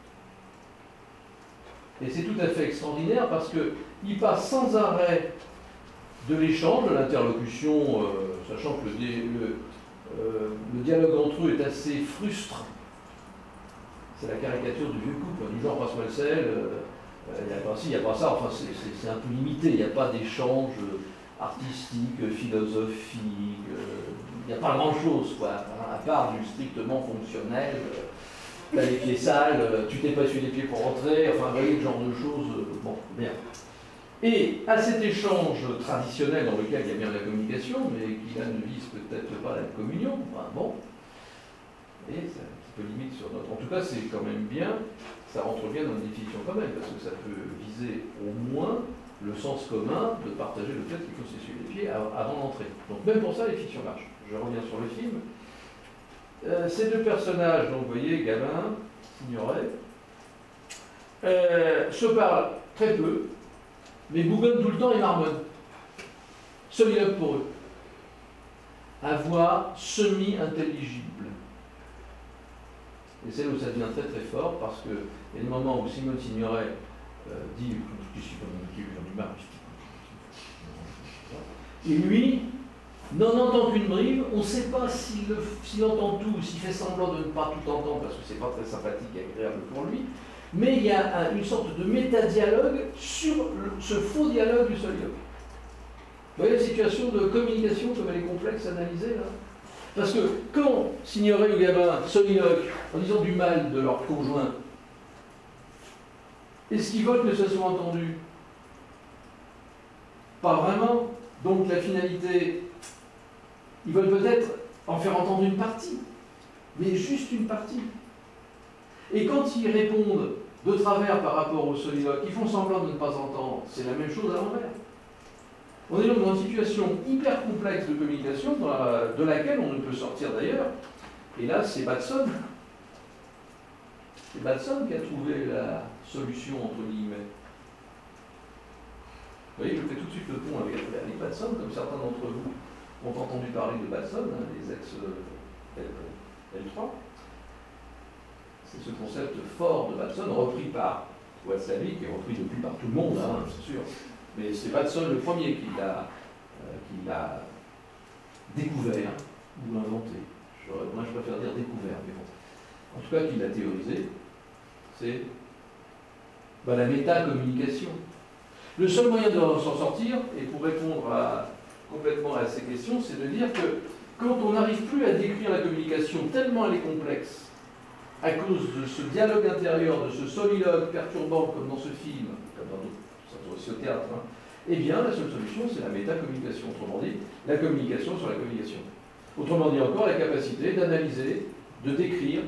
Et c'est tout à fait extraordinaire parce qu'il passe sans arrêt de l'échange, de l'interlocution, euh, sachant que le, le, euh, le dialogue entre eux est assez frustrant. C'est la caricature du vieux couple, du genre passe-moi le sel, il euh, n'y a pas ci, il n'y a pas ça, enfin c'est un peu limité, il n'y a pas d'échange artistique, philosophique, il euh, n'y a pas grand-chose, quoi, hein, à part du strictement fonctionnel, euh, tu as les pieds sales, tu t'es pas essuyé les pieds pour rentrer, enfin vous voyez, le genre de choses, euh, bon, bien. Et à cet échange traditionnel dans lequel il y a bien la communication, mais qui là ne vise peut-être pas la communion, enfin bon, et c'est un petit peu limite sur notre... En tout cas, c'est quand même bien, ça rentre bien dans la définition quand même, parce que ça peut viser au moins le sens commun de partager le fait qu'il faut s'essuyer les pieds avant d'entrer. Donc même pour ça, les fictions marchent. Je reviens sur le film. Euh, ces deux personnages, donc vous voyez, Gabin, Signoret, euh, se parlent très peu, mais bougonnent tout le temps et marmonnent. Soliloque pour eux. À voix semi-intelligible. Et c'est là où ça devient très très fort, parce qu'il y a des moments où Simone Signoret euh, dit « du mal », et lui n'en entend qu'une brive, on ne sait pas s'il s'il entend tout ou s'il fait semblant de ne pas tout entendre, parce que c'est pas très sympathique et agréable pour lui, mais il y a un, une sorte de métadialogue sur le, ce faux dialogue du soliloque. Vous voyez la situation de communication comme elle est complexe à analyser là? Parce que quand Signoret ou Gabin soliloquent en disant du mal de leur conjoint, est-ce qu'ils veulent que ça soit entendu? Pas vraiment. Donc la finalité, ils veulent peut-être en faire entendre une partie, mais juste une partie. Et quand ils répondent de travers par rapport au soliloque, ils font semblant de ne pas entendre, c'est la même chose à l'envers. On est donc dans une situation hyper complexe de communication dans la, de laquelle on ne peut sortir d'ailleurs. Et là, c'est Batson. C'est Batson qui a trouvé la solution, entre guillemets. Vous voyez, je fais tout de suite le pont avec, avec Batson, comme certains d'entre vous ont entendu parler de Batson, hein, les ex-L trois. C'est ce concept fort de Batson, repris par Watzlawick est repris depuis par tout le monde, hein, c'est sûr. Mais c'est Watson le premier qui l'a euh, qui l'a découvert ou inventé. Je, moi, je préfère dire découvert, mais bon. En tout cas, qui l'a théorisé, c'est ben, la métacommunication. Le seul moyen de s'en sortir, et pour répondre à, complètement à ces questions, c'est de dire que quand on n'arrive plus à décrire la communication tellement elle est complexe, à cause de ce dialogue intérieur, de ce soliloque perturbant comme dans ce film, comme dans d'autres, ça se voit aussi au théâtre, hein, eh bien la seule solution c'est la métacommunication, autrement dit, la communication sur la communication. Autrement dit encore, la capacité d'analyser, de décrire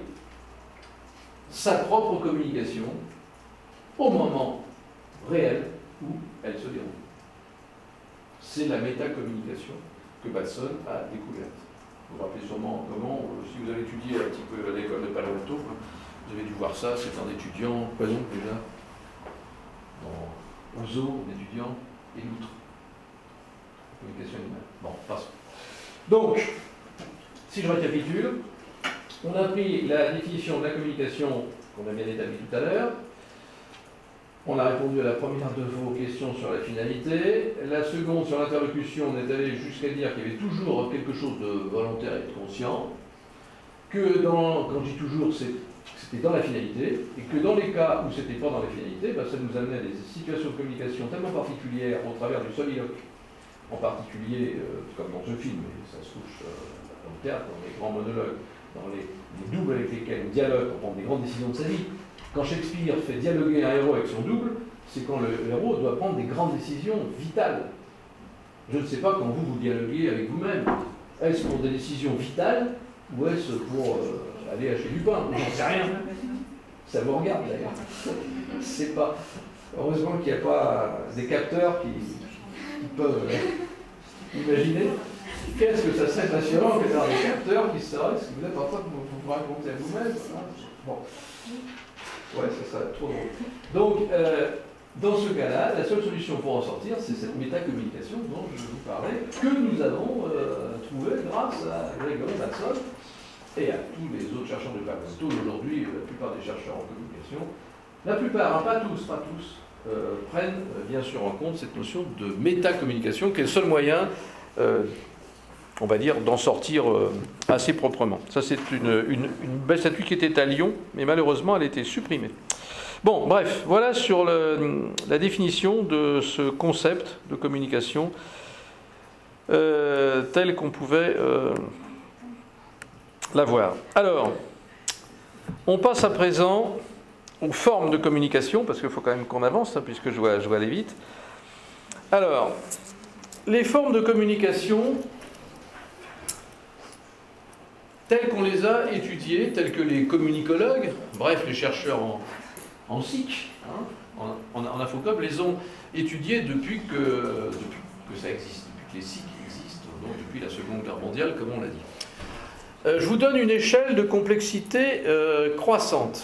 sa propre communication au moment réel où elle se déroule. C'est la métacommunication que Batson a découverte. Vous vous rappelez sûrement comment, si vous avez étudié un petit peu à l'école de Palo Alto, vous avez dû voir ça, c'est un étudiant, quoi donc déjà, dans, au zoo, un étudiant et l'outre. Communication animale. Bon, passons. Donc, si je récapitule, on a pris la définition de la communication qu'on a bien établie tout à l'heure. On a répondu à la première de vos questions sur la finalité. La seconde, sur l'interlocution, on est allé jusqu'à dire qu'il y avait toujours quelque chose de volontaire et de conscient. Que dans, quand je dis toujours, c'était dans la finalité. Et que dans les cas où c'était pas dans la finalité, ben ça nous amenait à des situations de communication tellement particulières au travers du soliloque. En particulier, euh, comme dans ce film, et ça se touche euh, dans le théâtre, dans les grands monologues, dans les, les doubles avec lesquels on dialogue pour prendre des grandes décisions de sa vie. Quand Shakespeare fait dialoguer un héros avec son double, c'est quand le héros doit prendre des grandes décisions vitales. Je ne sais pas quand vous vous dialoguez avec vous-même. Est-ce pour des décisions vitales ou est-ce pour euh, aller acheter du pain? J'en sais rien. Ça vous regarde d'ailleurs. C'est pas. Heureusement qu'il n'y a pas des capteurs qui, qui peuvent euh, imaginer. Qu'est-ce que ça serait passionnant que d'avoir des capteurs qui sauraient ce que vous êtes en train de vous, vous raconter à vous-même. Bon. Ouais, ça serait trop drôle. Donc, euh, dans ce cas-là, la seule solution pour en sortir, c'est cette métacommunication dont je vous parlais, que nous avons euh, trouvée grâce à Gregory Bateson et à tous les autres chercheurs de Palo Alto. Aujourd'hui, la plupart des chercheurs en communication, la plupart, hein, pas tous, pas tous, euh, prennent euh, bien sûr en compte cette notion de métacommunication, qui est le seul moyen, euh, on va dire, d'en sortir euh, assez proprement. Ça, c'est une, une, une belle statue qui était à Lyon, mais malheureusement, elle a été supprimée. Bon, bref, voilà sur le, la définition de ce concept de communication euh, tel qu'on pouvait euh, l'avoir. Alors, on passe à présent aux formes de communication, parce qu'il faut quand même qu'on avance, hein, puisque je dois, je dois aller vite. Alors, les formes de communication telles qu'on les a étudiées, telles que les communicologues, bref, les chercheurs en, en psych, hein, en, en, en infocom, les ont étudiées depuis que, depuis que ça existe, depuis que les psych existent, donc depuis la Seconde Guerre mondiale, comme on l'a dit. Euh, je vous donne une échelle de complexité euh, croissante.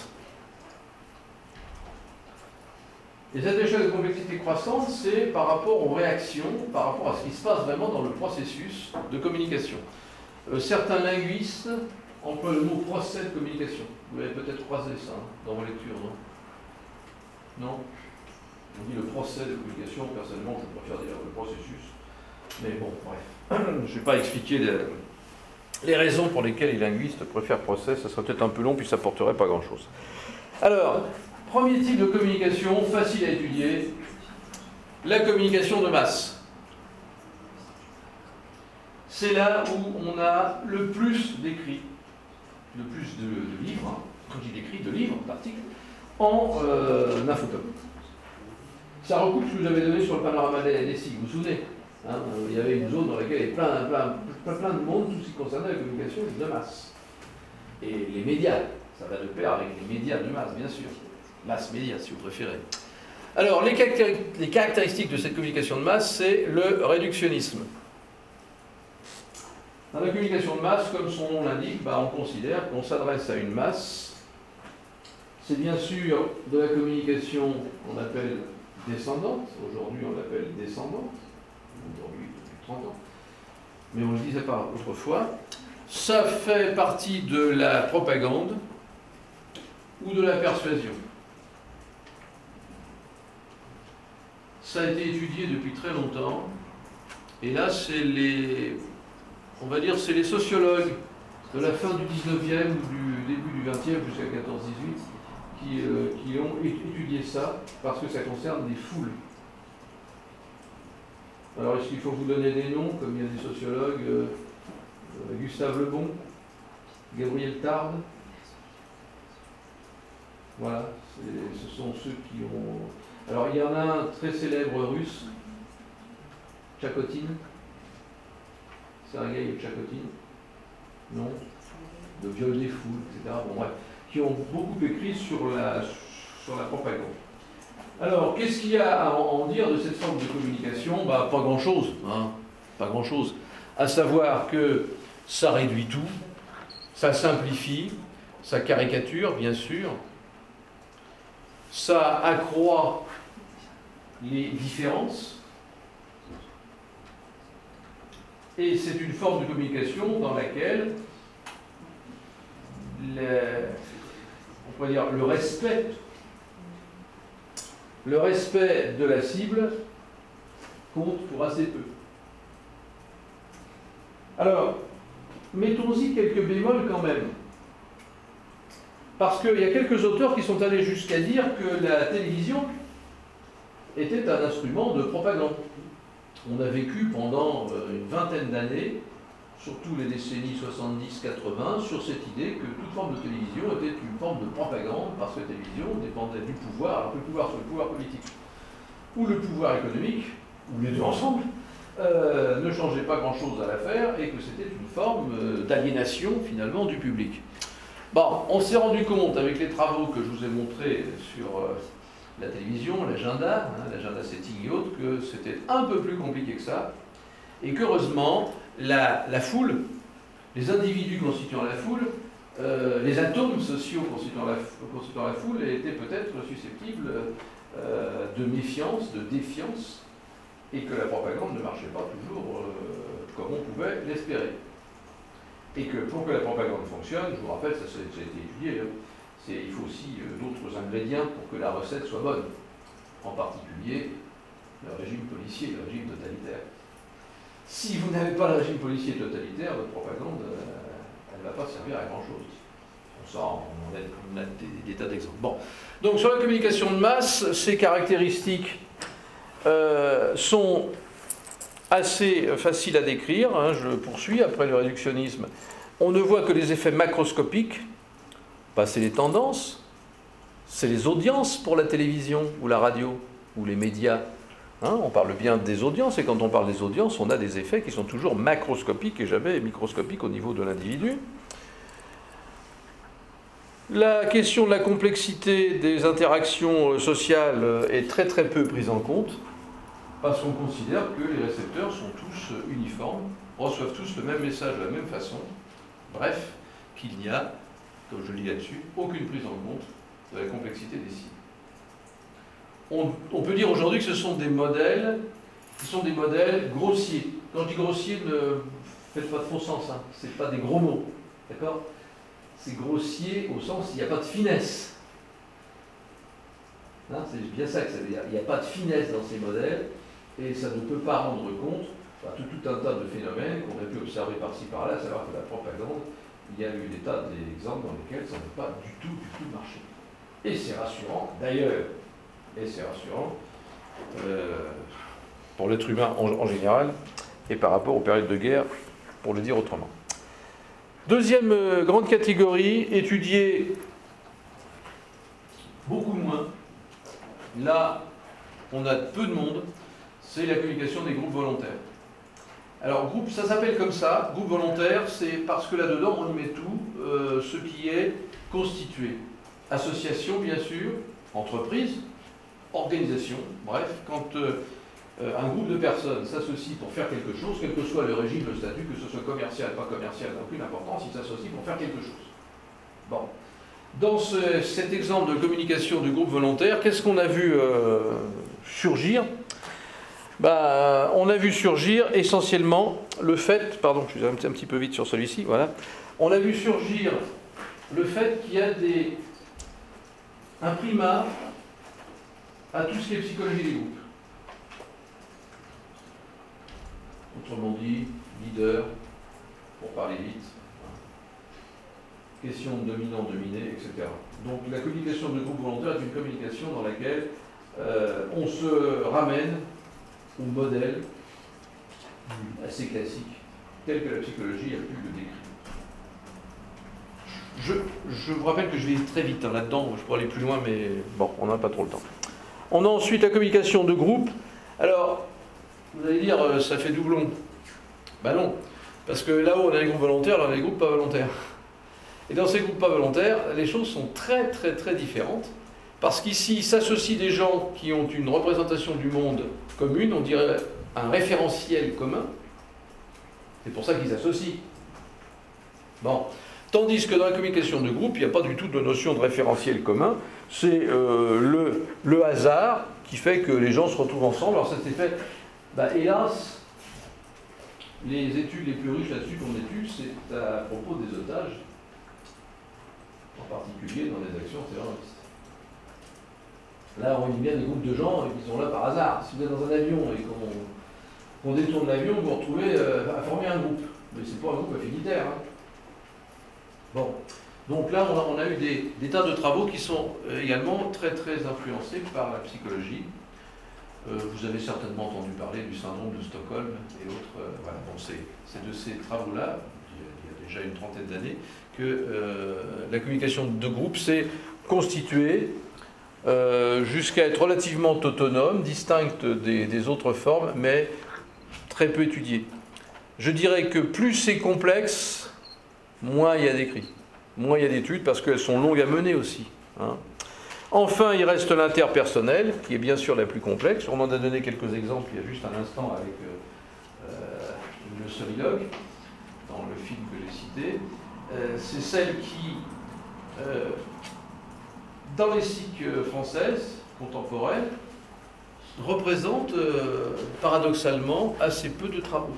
Et cette échelle de complexité croissante, c'est par rapport aux réactions, par rapport à ce qui se passe vraiment dans le processus de communication. Euh, certains linguistes emploient le mot procès de communication. Vous l'avez peut-être croisé ça hein, dans vos lectures, non? Non? On dit le procès de communication, personnellement je préfère dire le processus. Mais bon, bref. Je ne vais pas expliquer les, les raisons pour lesquelles les linguistes préfèrent procès, ça serait peut-être un peu long, puis ça ne porterait pas grand-chose. Alors, premier type de communication, facile à étudier, la communication de masse. C'est là où on a le plus d'écrits, le plus de, de livres, hein, quand je dis d'écrits, de livres, d'articles, en euh, infocom. Ça recoupe ce que je vous avais donné sur le panorama des, des signes, vous vous souvenez hein, il y avait une zone dans laquelle il y avait plein, plein, plein, plein de monde, tout ce qui concernait la communication de masse. Et les médias, ça va de pair avec les médias de masse, bien sûr. Mass média, si vous préférez. Alors, les, caractér- les caractéristiques de cette communication de masse, c'est le réductionnisme. Dans la communication de masse, comme son nom l'indique, bah, on considère qu'on s'adresse à une masse. C'est bien sûr de la communication qu'on appelle descendante. Aujourd'hui, on l'appelle descendante. Aujourd'hui, depuis trente ans. Mais on ne le disait pas autrefois. Ça fait partie de la propagande ou de la persuasion. ça a été étudié depuis très longtemps. Et là, c'est les, on va dire, c'est les sociologues de la fin du dix-neuvième ou du début du vingtième jusqu'à quatorze dix-huit qui, euh, qui ont étudié ça parce que ça concerne des foules. Alors, est-ce qu'il faut vous donner des noms, comme il y a des sociologues, euh, euh, Gustave Le Bon, Gabriel Tarde? Voilà, ce sont ceux qui ont... Alors, il y en a un très célèbre russe, Tchakotine. Sergueï Tchakotine. Non, de viol des foules, et cetera. Bon, bref, qui ont beaucoup écrit sur la, sur la propagande. Alors, qu'est-ce qu'il y a à en dire de cette forme de communication? Bah, pas grand-chose, hein, pas grand-chose. À savoir que ça réduit tout, ça simplifie, ça caricature, bien sûr, ça accroît les différences, et c'est une forme de communication dans laquelle le, on pourrait dire, le respect le respect de la cible compte pour assez peu. Alors, mettons-y quelques bémols quand même. Parce qu'il y a quelques auteurs qui sont allés jusqu'à dire que la télévision était un instrument de propagande. On a vécu pendant une vingtaine d'années, surtout les décennies soixante-dix quatre-vingts, sur cette idée que toute forme de télévision était une forme de propagande, parce que la télévision dépendait du pouvoir, alors que le pouvoir soit le pouvoir politique ou le pouvoir économique, ou les deux ensemble, euh, ne changeait pas grand-chose à l'affaire, et que c'était une forme euh, d'aliénation, finalement, du public. Bon, on s'est rendu compte, avec les travaux que je vous ai montrés sur euh, la télévision, l'agenda, hein, l'agenda setting et autres, que c'était un peu plus compliqué que ça, et qu'heureusement, la, la foule, les individus constituant la foule, euh, les atomes sociaux constituant la, constituant la foule étaient peut-être susceptibles euh, de méfiance, de défiance, et que la propagande ne marchait pas toujours euh, comme on pouvait l'espérer. Et que pour que la propagande fonctionne, je vous rappelle, ça, ça a été étudié, hein, c'est, il faut aussi euh, d'autres ingrédients pour que la recette soit bonne, en particulier le régime policier, le régime totalitaire. Si vous n'avez pas le régime policier totalitaire, votre propagande, euh, elle ne va pas servir à grand-chose. On sort, on a, on a des, des tas d'exemples. Bon. Donc sur la communication de masse, ces caractéristiques euh, sont assez faciles à décrire. Hein, je poursuis, après le réductionnisme. On ne voit que les effets macroscopiques. Bah, c'est les tendances, c'est les audiences pour la télévision ou la radio ou les médias. Hein, on parle bien des audiences, et quand on parle des audiences, on a des effets qui sont toujours macroscopiques et jamais microscopiques au niveau de l'individu. La question de la complexité des interactions sociales est très très peu prise en compte, parce qu'on considère que les récepteurs sont tous uniformes, reçoivent tous le même message de la même façon, bref, qu'il n'y a, comme je le dis là-dessus, aucune prise en compte de la complexité des cibles. On, on peut dire aujourd'hui que ce sont des modèles qui sont des modèles grossiers. Quand je dis grossier, ne faites pas de faux sens, hein. Ce n'est pas des gros mots, d'accord? C'est grossier au sens il n'y a pas de finesse. Hein, c'est bien ça que ça veut dire. Il n'y a pas de finesse dans ces modèles, et ça ne peut pas rendre compte bah, tout, tout un tas de phénomènes qu'on a pu observer par-ci par-là, à savoir que la propagande, il y a eu des tas d'exemples dans lesquels ça n'a pas du tout, du tout marché. Et c'est rassurant, d'ailleurs. Et c'est rassurant euh, pour l'être humain en, en général et par rapport aux périodes de guerre, pour le dire autrement. Deuxième euh, grande catégorie, étudiée beaucoup moins. Là, on a peu de monde, c'est la communication des groupes volontaires. Alors, groupe, ça s'appelle comme ça, groupe volontaire, c'est parce que là-dedans, on y met tout, euh, ce qui est constitué. Association, bien sûr, entreprise, organisation, bref, quand euh, un groupe de personnes s'associe pour faire quelque chose, quel que soit le régime, le statut, que ce soit commercial, pas commercial, n'a aucune importance, ils s'associent pour faire quelque chose. Bon. Dans ce, cet exemple de communication de groupe volontaire, qu'est-ce qu'on a vu euh, surgir? Bah, on a vu surgir essentiellement le fait, pardon, je suis un petit, un petit peu vite sur celui-ci, voilà. On a vu surgir le fait qu'il y a des, un primat à tout ce qui est psychologie des groupes. autrement dit, leader, pour parler vite, question de dominant-dominé, et cetera. Donc la communication de groupe volontaire est une communication dans laquelle euh, on se ramène au modèle assez classique, tel que la psychologie a pu le décrire. Je, je vous rappelle que je vais très vite hein, là-dedans, je pourrais aller plus loin, mais bon, on n'a pas trop le temps. On a ensuite la communication de groupe. Alors, vous allez dire, euh, ça fait doublon. Ben non, parce que là-haut, on a les groupes volontaires, là, on a les groupes pas volontaires. Et dans ces groupes pas volontaires, les choses sont très, très, très différentes. Parce qu'ici, s'associent des gens qui ont une représentation du monde commune, on dirait un référentiel commun. C'est pour ça qu'ils s'associent. Bon. Tandis que dans la communication de groupe, il n'y a pas du tout de notion de référentiel commun. C'est euh, le, le hasard qui fait que les gens se retrouvent ensemble. Alors ça s'est fait, bah, hélas, les études les plus riches là-dessus qu'on étudie, c'est à propos des otages, en particulier dans les actions terroristes. Là, on dit bien des groupes de gens qui sont là par hasard. Si vous êtes dans un avion et qu'on qu'on détourne l'avion, vous vous retrouvez euh, à former un groupe. Mais c'est pas un groupe affinitaire. Hein. Bon. Donc là, on a, on a eu des, des tas de travaux qui sont euh, également très très influencés par la psychologie. Euh, vous avez certainement entendu parler du syndrome de Stockholm et autres. Euh, voilà. Bon, c'est de ces travaux-là, il, il y a déjà une trentaine d'années, que euh, la communication de groupe s'est constituée euh, jusqu'à être relativement autonome, distincte des, des autres formes, mais très peu étudiée. Je dirais que plus c'est complexe, moins il y a d'écrits, moins il y a d'études, parce qu'elles sont longues à mener aussi. Hein. Enfin, il reste l'interpersonnel, qui est bien sûr la plus complexe. On en a donné quelques exemples il y a juste un instant avec euh, euh, le soliloque, dans le film que j'ai cité. Euh, c'est celle qui, euh, dans les psyches françaises contemporaines, représente euh, paradoxalement assez peu de travaux.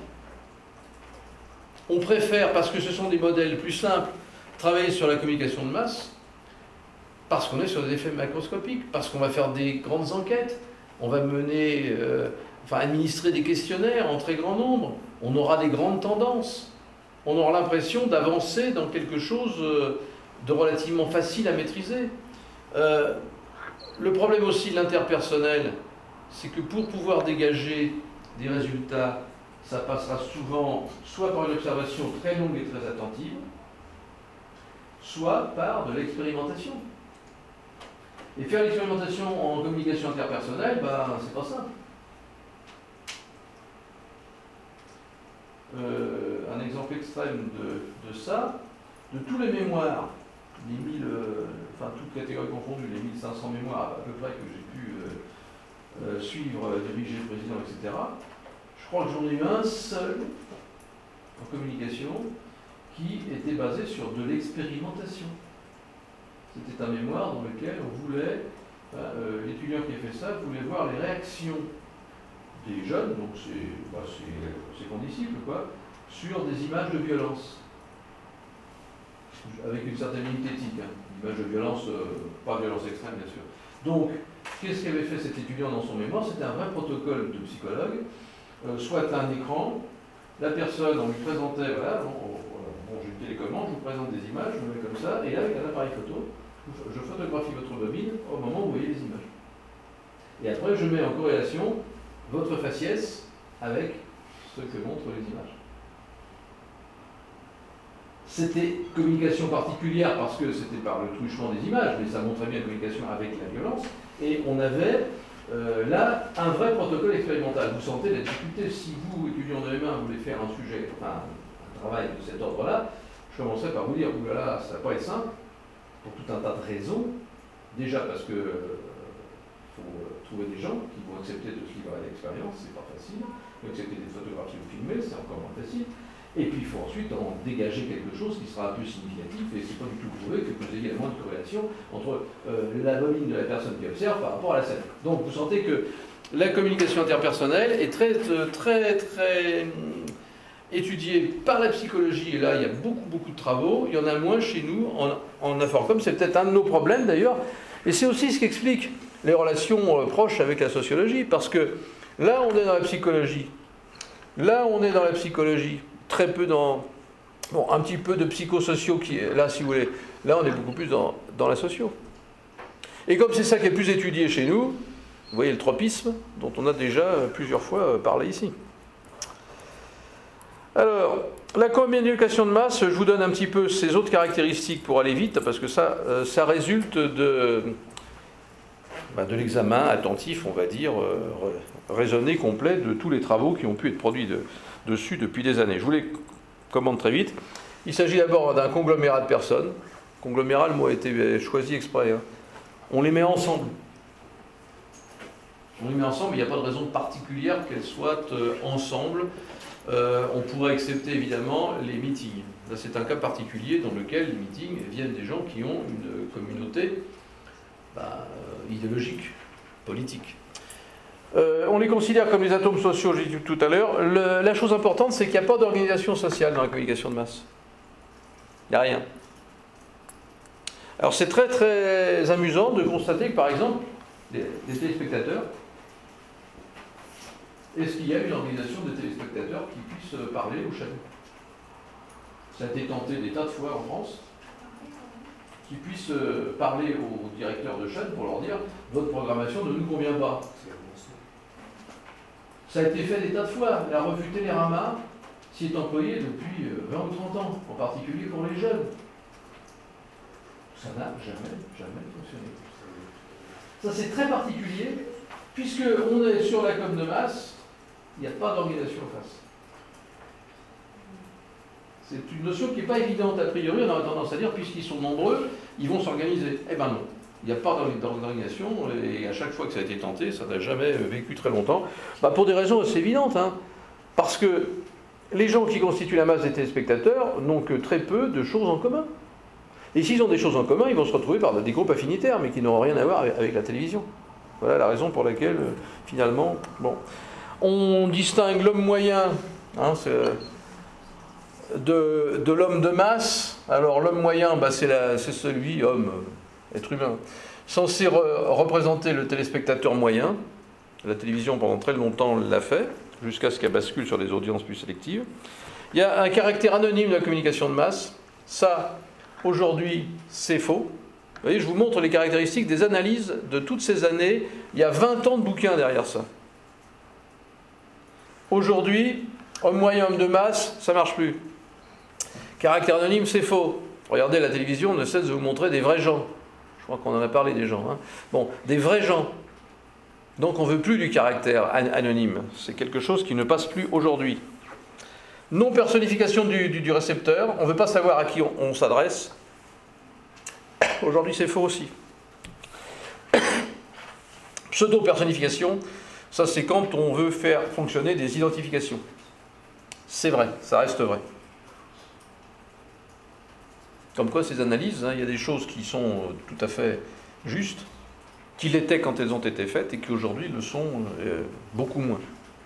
On préfère, parce que ce sont des modèles plus simples, travailler sur la communication de masse, parce qu'on est sur des effets macroscopiques, parce qu'on va faire des grandes enquêtes, on va mener, euh, enfin administrer des questionnaires en très grand nombre, on aura des grandes tendances, on aura l'impression d'avancer dans quelque chose de relativement facile à maîtriser. Euh, le problème aussi de l'interpersonnel, c'est que pour pouvoir dégager des résultats, ça passera souvent soit par une observation très longue et très attentive, soit par de l'expérimentation. Et faire l'expérimentation en communication interpersonnelle, ben, c'est pas simple. Euh, un exemple extrême de, de ça, de tous les mémoires, les mille, euh, enfin toutes catégories confondues, les mille cinq cents mémoires à peu près que j'ai pu euh, euh, suivre, euh, diriger le président, et cetera, je crois que j'en ai eu un seul en communication qui était basé sur de l'expérimentation. C'était un mémoire dans lequel on voulait, euh, l'étudiant qui a fait ça voulait voir les réactions des jeunes, donc c'est bah, ses condisciples, quoi, sur des images de violence. Avec une certaine limite éthique, hein. Images de violence, euh, pas de violence extrême, bien sûr. Donc, qu'est-ce qu'avait fait cet étudiant dans son mémoire? C'était un vrai protocole de psychologue, euh, soit un écran, la personne, on lui présentait, voilà, bon, bon j'ai une télécommande, je vous présente des images, je me mets comme ça, et là, avec un appareil photo, je photographie votre bobine au moment où vous voyez les images. Et après, je mets en corrélation votre faciès avec ce que montrent les images. C'était communication particulière parce que c'était par le truchement des images, mais ça montrait bien la communication avec la violence. Et on avait euh, là un vrai protocole expérimental. Vous sentez la difficulté. Si vous, étudiant de M un, voulez faire un sujet, enfin un travail de cet ordre-là, je commencerai par vous dire, oulala, ça ne va pas être simple, pour tout un tas de raisons. Déjà parce que euh, faut trouver des gens qui vont accepter de se livrer à l'expérience, c'est pas facile. Accepter des photographies ou filmer, c'est encore moins facile. Et puis il faut ensuite en dégager quelque chose qui sera un peu significatif, et c'est pas du tout prouvé que vous ayez la moindre corrélation entre euh, la bobine de la personne qui observe par rapport à la scène. Donc vous sentez que la communication interpersonnelle est très très très étudiée par la psychologie, et là il y a beaucoup beaucoup de travaux, il y en a moins chez nous en, en Inforcom, c'est peut-être un de nos problèmes d'ailleurs, et c'est aussi ce qui explique les relations euh, proches avec la sociologie, parce que là on est dans la psychologie. Là, on est dans la psychologie, très peu dans... Bon, un petit peu de psychosociaux qui est là, si vous voulez. Là, on est beaucoup plus dans, dans la socio. Et comme c'est ça qui est plus étudié chez nous, vous voyez le tropisme, dont on a déjà plusieurs fois parlé ici. Alors, la communication de masse, je vous donne un petit peu ses autres caractéristiques pour aller vite, parce que ça, ça résulte de, bah, de l'examen attentif, on va dire, raisonné, complet, de tous les travaux qui ont pu être produits de, dessus depuis des années. Je vous les commande très vite. Il s'agit d'abord d'un conglomérat de personnes. Conglomérat, le mot a été choisi exprès. Hein. On les met ensemble. On les met ensemble, il n'y a pas de raison particulière qu'elles soient euh, ensemble. Euh, on pourrait accepter évidemment les meetings. Là, c'est un cas particulier dans lequel les meetings viennent des gens qui ont une communauté bah, euh, idéologique, politique. Euh, on les considère comme les atomes sociaux, j'ai dit tout à l'heure. Le, la chose importante, c'est qu'il n'y a pas d'organisation sociale dans la communication de masse. Il n'y a rien. Alors c'est très très amusant de constater que par exemple, les, les téléspectateurs, est-ce qu'il y a une organisation de téléspectateurs qui puisse parler aux chaînes? Ça a été tenté des tas de fois en France, qui puissent parler aux directeurs de chaîne pour leur dire « votre programmation ne nous convient pas ». Ça a été fait des tas de fois. La revue Télérama s'y est employée depuis vingt ou trente ans, en particulier pour les jeunes. Ça n'a jamais, jamais fonctionné. Ça, c'est très particulier, puisqu'on est sur la com de masse, il n'y a pas d'organisation en face. C'est une notion qui n'est pas évidente a priori, on a tendance à dire, puisqu'ils sont nombreux, ils vont s'organiser. Eh ben non, il n'y a pas d'organisation, et à chaque fois que ça a été tenté, ça n'a jamais vécu très longtemps. Bah pour des raisons assez évidentes, hein. Parce que les gens qui constituent la masse des téléspectateurs n'ont que très peu de choses en commun. Et s'ils ont des choses en commun, ils vont se retrouver par des groupes affinitaires, mais qui n'auront rien à voir avec, avec la télévision. Voilà la raison pour laquelle, euh, finalement, bon, on distingue l'homme moyen, hein, de, de l'homme de masse. Alors l'homme moyen, bah, c'est, la, c'est celui, homme, être humain, censé re- représenter le téléspectateur moyen. La télévision, pendant très longtemps, l'a fait, jusqu'à ce qu'elle bascule sur des audiences plus sélectives. Il y a un caractère anonyme de la communication de masse. Ça, aujourd'hui, c'est faux. Vous voyez, je vous montre les caractéristiques des analyses de toutes ces années. Il y a vingt ans de bouquins derrière ça. Aujourd'hui, homme moyen, homme de masse, ça ne marche plus. Caractère anonyme, c'est faux. Regardez, la télévision ne cesse de vous montrer des vrais gens. Je crois qu'on en a parlé des gens. Hein. Bon, des vrais gens. Donc on ne veut plus du caractère an- anonyme. C'est quelque chose qui ne passe plus aujourd'hui. Non-personnification du, du, du récepteur. On ne veut pas savoir à qui on, on s'adresse. Aujourd'hui, c'est faux aussi. Pseudo-personnification, ça c'est quand on veut faire fonctionner des identifications. C'est vrai, ça reste vrai. Comme quoi, ces analyses, hein, il y a des choses qui sont tout à fait justes, qui l'étaient quand elles ont été faites et qui aujourd'hui le sont euh, beaucoup moins.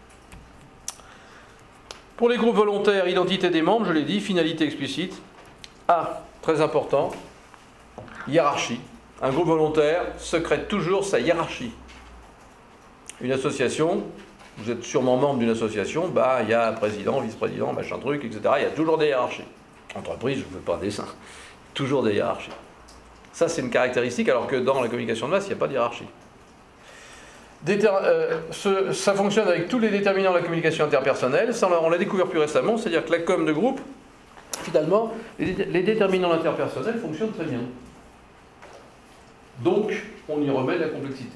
Pour les groupes volontaires, identité des membres, je l'ai dit, finalité explicite. A, très important, hiérarchie. Un groupe volontaire secrète toujours sa hiérarchie. Une association, vous êtes sûrement membre d'une association, bah, il y a un président, vice-président, machin truc, et cetera. Il y a toujours des hiérarchies. Entreprise, je ne veux pas un dessin. Toujours des hiérarchies. Ça, c'est une caractéristique, alors que dans la communication de masse, il n'y a pas de hiérarchie. Déter- euh, ce, ça fonctionne avec tous les déterminants de la communication interpersonnelle. Ça, on l'a découvert plus récemment, c'est-à-dire que la com de groupe, finalement, les, les déterminants interpersonnels fonctionnent très bien. Donc, on y remet de la complexité.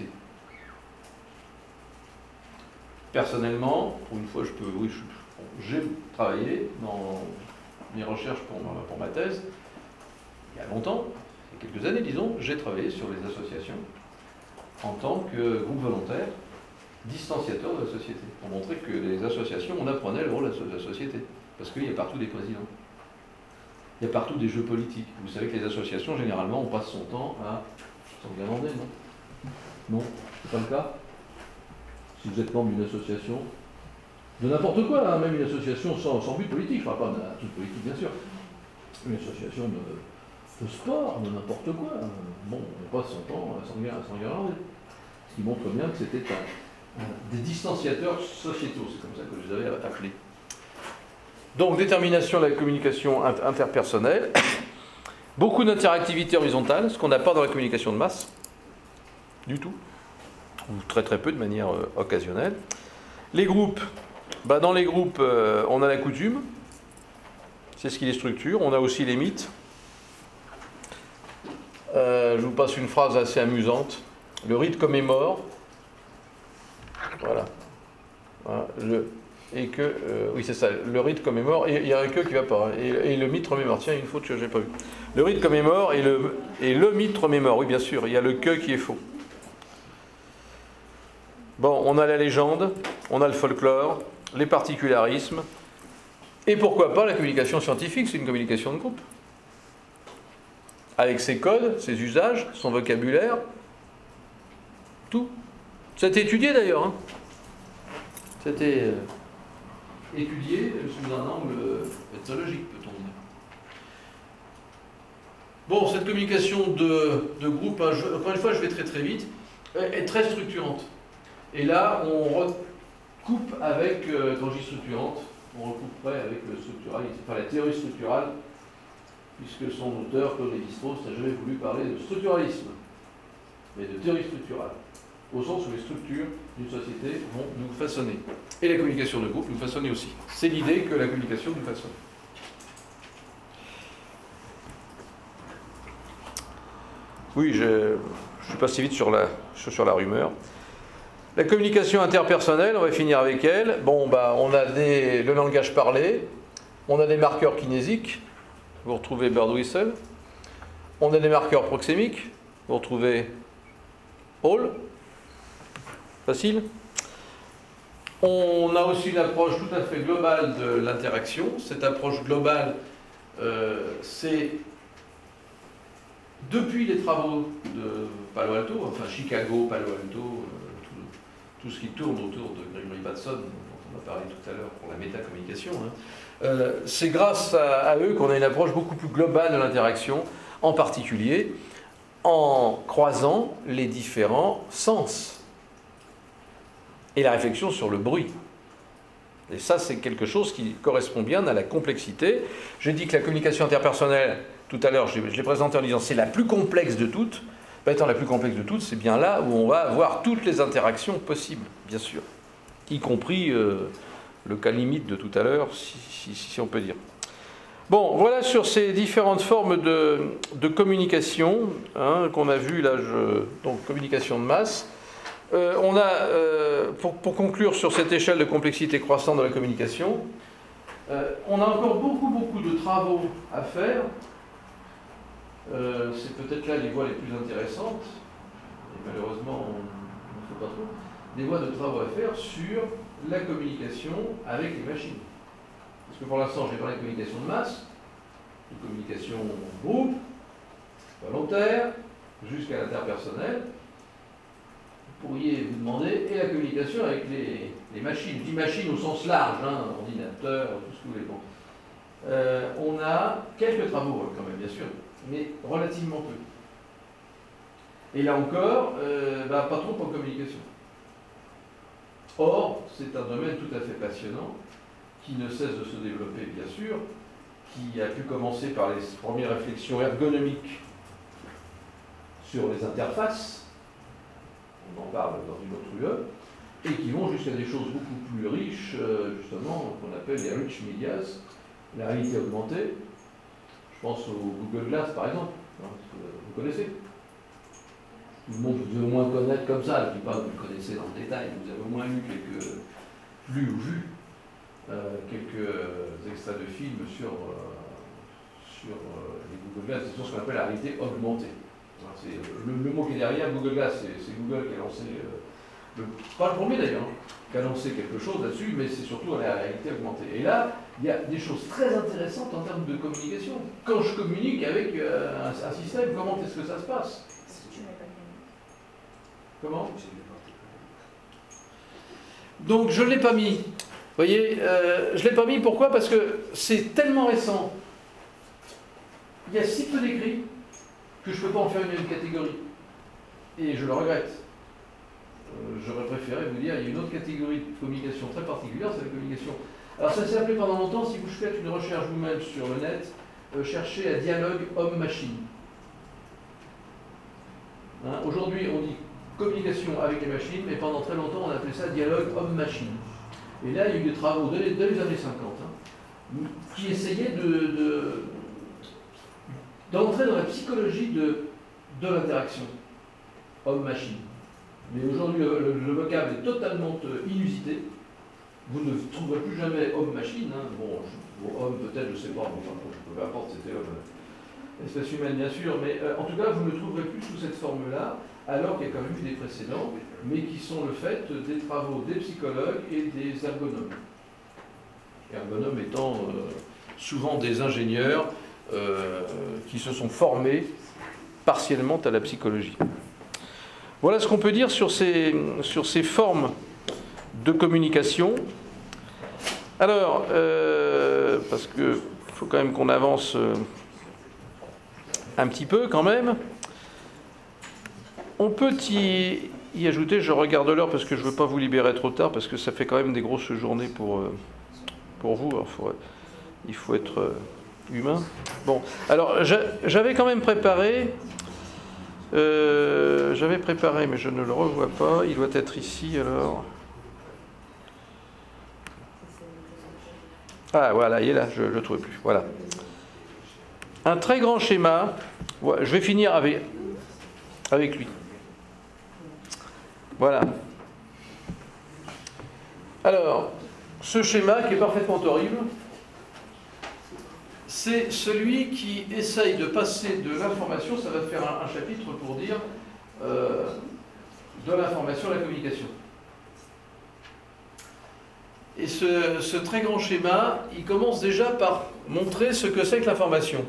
Personnellement, pour une fois, je peux, oui, je, j'ai travaillé dans mes recherches pour ma, pour ma thèse, il y a longtemps, il y a quelques années, disons, j'ai travaillé sur les associations en tant que groupe volontaire, distanciateur de la société, pour montrer que les associations, on apprenait le rôle de la société, parce qu'il y a partout des présidents, il y a partout des jeux politiques. Vous savez que les associations, généralement, on passe son temps à s'engager, non ? Non, c'est pas le cas ? Si vous êtes membre d'une association, de n'importe quoi, hein, même une association sans, sans but politique, je ne parle pas d'un truc politique bien sûr, une association de, de sport, de n'importe quoi, bon, on passe son temps à s'engager, ce qui montre bien que c'était un, un, des distanciateurs sociétaux, c'est comme ça que je les avais appelés. Donc, détermination de la communication interpersonnelle. Beaucoup d'interactivité horizontale, ce qu'on n'a pas dans la communication de masse, du tout, ou très très peu de manière euh, occasionnelle. Les groupes, bah, dans les groupes, euh, on a la coutume, c'est ce qui les structure, on a aussi les mythes. Euh, je vous passe une phrase assez amusante. Le rite commémore, voilà, voilà je, et que, euh, oui c'est ça, le rite commémore, et il n'y a que qui va pas, hein, et, et le mythe remémore, tiens, une faute que je n'ai pas vue. Le rite commémore et le, et le mythe remémore, oui bien sûr, il y a le que qui est faux. Bon, on a la légende, on a le folklore, les particularismes, et pourquoi pas la communication scientifique, c'est une communication de groupe. Avec ses codes, ses usages, son vocabulaire, tout. C'était étudié d'ailleurs. Hein. C'était euh, étudié sous un angle ethnologique, peut-on dire. Bon, cette communication de, de groupe, hein, je, encore une fois, je vais très très vite, est très structurante. Et là, on recoupe avec, euh, quand je dis structurante, on recouperait avec le structuralisme, enfin la théorie structurale, puisque son auteur, Claude Lévi-Strauss, n'a jamais voulu parler de structuralisme, mais de théorie structurale, au sens où les structures d'une société vont nous façonner. Et la communication de groupe nous façonner aussi. C'est l'idée que la communication nous façonne. Oui, je ne suis pas si vite sur la, sur la rumeur. La communication interpersonnelle, on va finir avec elle. Bon, bah, on a des, le langage parlé, on a des marqueurs kinésiques, vous retrouvez Bird Whistle. On a des marqueurs proxémiques, vous retrouvez Hall. Facile. On a aussi une approche tout à fait globale de l'interaction. Cette approche globale, euh, c'est depuis les travaux de Palo Alto, enfin Chicago, Palo Alto, euh, tout, tout ce qui tourne autour de Gregory Bateson, dont on a parlé tout à l'heure pour la métacommunication, hein. Euh, c'est grâce à, à eux qu'on a une approche beaucoup plus globale de l'interaction, en particulier en croisant les différents sens et la réflexion sur le bruit. Et ça, c'est quelque chose qui correspond bien à la complexité. J'ai dit que la communication interpersonnelle, tout à l'heure, je l'ai présenté en disant c'est la plus complexe de toutes. Ben, étant la plus complexe de toutes, c'est bien là où on va avoir toutes les interactions possibles, bien sûr, y compris euh, le cas limite de tout à l'heure, si, si, si on peut dire. Bon, voilà sur ces différentes formes de, de communication hein, qu'on a vues là, je, donc communication de masse. Euh, on a, euh, pour, pour conclure sur cette échelle de complexité croissante de la communication, euh, on a encore beaucoup, beaucoup de travaux à faire. Euh, c'est peut-être là les voies les plus intéressantes, et malheureusement, on ne fait pas trop, des voies de travaux à faire sur la communication avec les machines. Parce que pour l'instant, j'ai parlé de communication de masse, de communication groupe, volontaire, jusqu'à l'interpersonnel. Vous pourriez vous demander, et la communication avec les, les machines, je dis machines au sens large, hein, ordinateur, tout ce que vous voulez. Bon. Euh, on a quelques travaux quand même, bien sûr, mais relativement peu. Et là encore, euh, bah, pas trop en communication. Or, c'est un domaine tout à fait passionnant, qui ne cesse de se développer, bien sûr, qui a pu commencer par les premières réflexions ergonomiques sur les interfaces, on en parle dans une autre U E, et qui vont jusqu'à des choses beaucoup plus riches, justement, qu'on appelle les rich medias, la réalité augmentée. Je pense au Google Glass, par exemple, hein, vous connaissez. Tout le monde, vous devez au moins connaître comme ça, je ne dis pas que vous le connaissez dans le détail, vous avez au moins lu quelques, lu ou vu euh, quelques extraits de films sur, euh, sur euh, les Google Glass, c'est sur ce qu'on appelle la réalité augmentée. C'est, le, le mot qui est derrière Google Glass, c'est, c'est Google qui a lancé, euh, le, pas le premier d'ailleurs, hein, qui a lancé quelque chose là-dessus, mais c'est surtout la réalité augmentée. Et là, il y a des choses très intéressantes en termes de communication. Quand je communique avec euh, un, un système, comment est-ce que ça se passe? Comment? Donc je ne l'ai pas mis. Vous voyez, euh, je ne l'ai pas mis, pourquoi? Parce que c'est tellement récent. Il y a si peu d'écrits que je ne peux pas en faire une même catégorie. Et je le regrette. Euh, j'aurais préféré vous dire, il y a une autre catégorie de communication très particulière, c'est la communication Alors ça s'est appelé pendant longtemps, si vous faites une recherche vous-même sur le net, euh, cherchez à dialogue homme-machine. Hein, aujourd'hui, on dit communication avec les machines, mais pendant très longtemps, on appelait ça dialogue homme-machine. Et là, il y a eu des travaux dès les, dès les années cinquante hein, qui essayaient de, de, d'entrer dans la psychologie de, de l'interaction homme-machine. Mais aujourd'hui, le, le, le vocable est totalement euh, inusité. Vous ne trouverez plus jamais homme-machine. Hein. Bon, je, bon, homme peut-être, je ne sais pas, bon, enfin, peu importe, c'était homme, espèce humaine bien sûr, mais euh, en tout cas, vous ne le trouverez plus sous cette forme-là, alors qu'il y a quand même eu des précédents, mais qui sont le fait des travaux des psychologues et des ergonomes. Ergonomes étant euh, souvent des ingénieurs euh, qui se sont formés partiellement à la psychologie. Voilà ce qu'on peut dire sur ces, sur ces formes de communication. Alors, euh, parce qu'il faut quand même qu'on avance euh, un petit peu quand même, on peut y, y ajouter, je regarde l'heure parce que je ne veux pas vous libérer trop tard, parce que ça fait quand même des grosses journées pour, euh, pour vous, alors faut, il faut être euh, humain. Bon, alors j'avais quand même préparé... Euh, j'avais préparé, mais je ne le revois pas. Il doit être ici, alors. Ah, voilà, il est là, je ne le trouve plus. Voilà. Un très grand schéma. Ouais, je vais finir avec, avec lui. Voilà. Alors, ce schéma qui est parfaitement horrible, c'est celui qui essaye de passer de l'information, ça va faire un, un chapitre pour dire euh, de l'information à la communication. Et ce, ce très grand schéma, il commence déjà par montrer ce que c'est que l'information.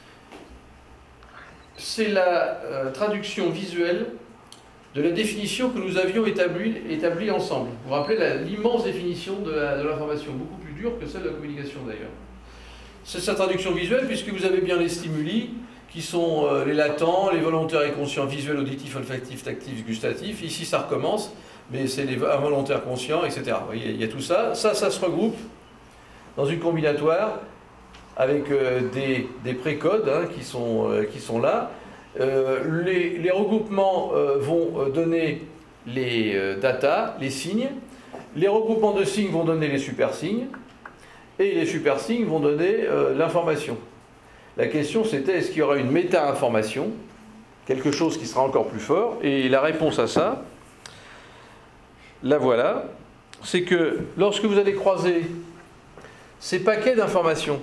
C'est la euh, traduction visuelle de la définition que nous avions établie, établie ensemble. Vous vous rappelez la, l'immense définition de, la, de l'information, beaucoup plus dure que celle de la communication d'ailleurs. C'est sa traduction visuelle, puisque vous avez bien les stimuli, qui sont euh, les latents, les volontaires et conscients, visuels, auditifs, olfactifs, tactifs, gustatifs. Ici, ça recommence, mais c'est les involontaires conscients, et cetera. Vous voyez, il y a tout ça. Ça, ça se regroupe dans une combinatoire avec euh, des, des précodes hein, qui, sont, euh, qui sont là. Euh, les, les regroupements euh, vont donner les euh, datas, les signes. Les regroupements de signes vont donner les super-signes. Et les super-signes vont donner euh, l'information. La question c'était, est-ce qu'il y aura une méta-information, quelque chose qui sera encore plus fort? Et la réponse à ça, la voilà, c'est que lorsque vous allez croiser ces paquets d'informations,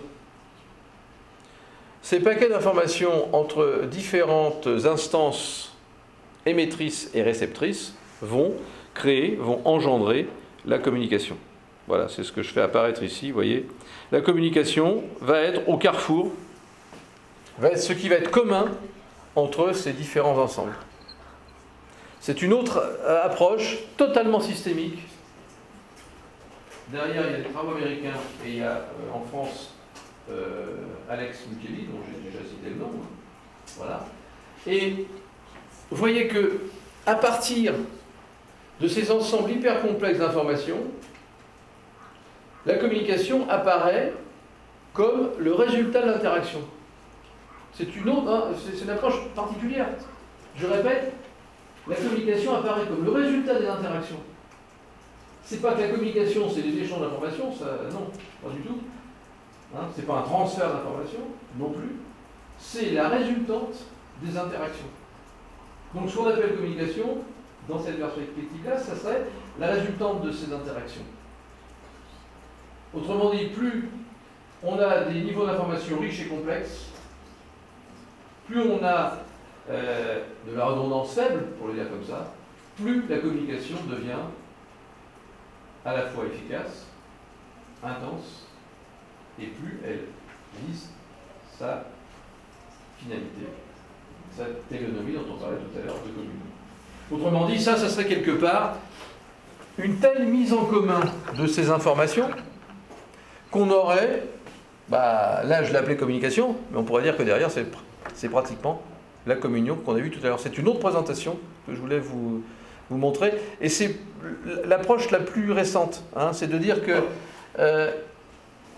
ces paquets d'informations entre différentes instances émettrices et réceptrices vont créer, vont engendrer la communication. Voilà, c'est ce que je fais apparaître ici, vous voyez. La communication va être au carrefour, va être ce qui va être commun entre ces différents ensembles. C'est une autre approche totalement systémique. Derrière, il y a des travaux américains et il y a euh, en France euh, Alex Mukeli, dont j'ai déjà cité le nom. Voilà. Et vous voyez que à partir de ces ensembles hyper complexes d'informations, la communication apparaît comme le résultat de l'interaction. C'est une autre, hein, c'est une approche particulière. Je répète, la communication apparaît comme le résultat des interactions. C'est pas que la communication, c'est des échanges d'informations, ça, non, pas du tout. Hein, c'est pas un transfert d'informations, non plus. C'est la résultante des interactions. Donc, ce qu'on appelle communication, dans cette perspective-là, ça serait la résultante de ces interactions. Autrement dit, plus on a des niveaux d'information riches et complexes, plus on a euh, de la redondance faible, pour le dire comme ça, plus la communication devient à la fois efficace, intense, et plus elle vise sa finalité, sa télénomie dont on parlait tout à l'heure de communion. Autrement dit, ça, ça serait quelque part une telle mise en commun de ces informations qu'on aurait, bah, là je l'appelais communication, mais on pourrait dire que derrière c'est, c'est pratiquement la communion qu'on a vue tout à l'heure. C'est une autre présentation que je voulais vous, vous montrer, et c'est l'approche la plus récente, hein, c'est de dire que euh,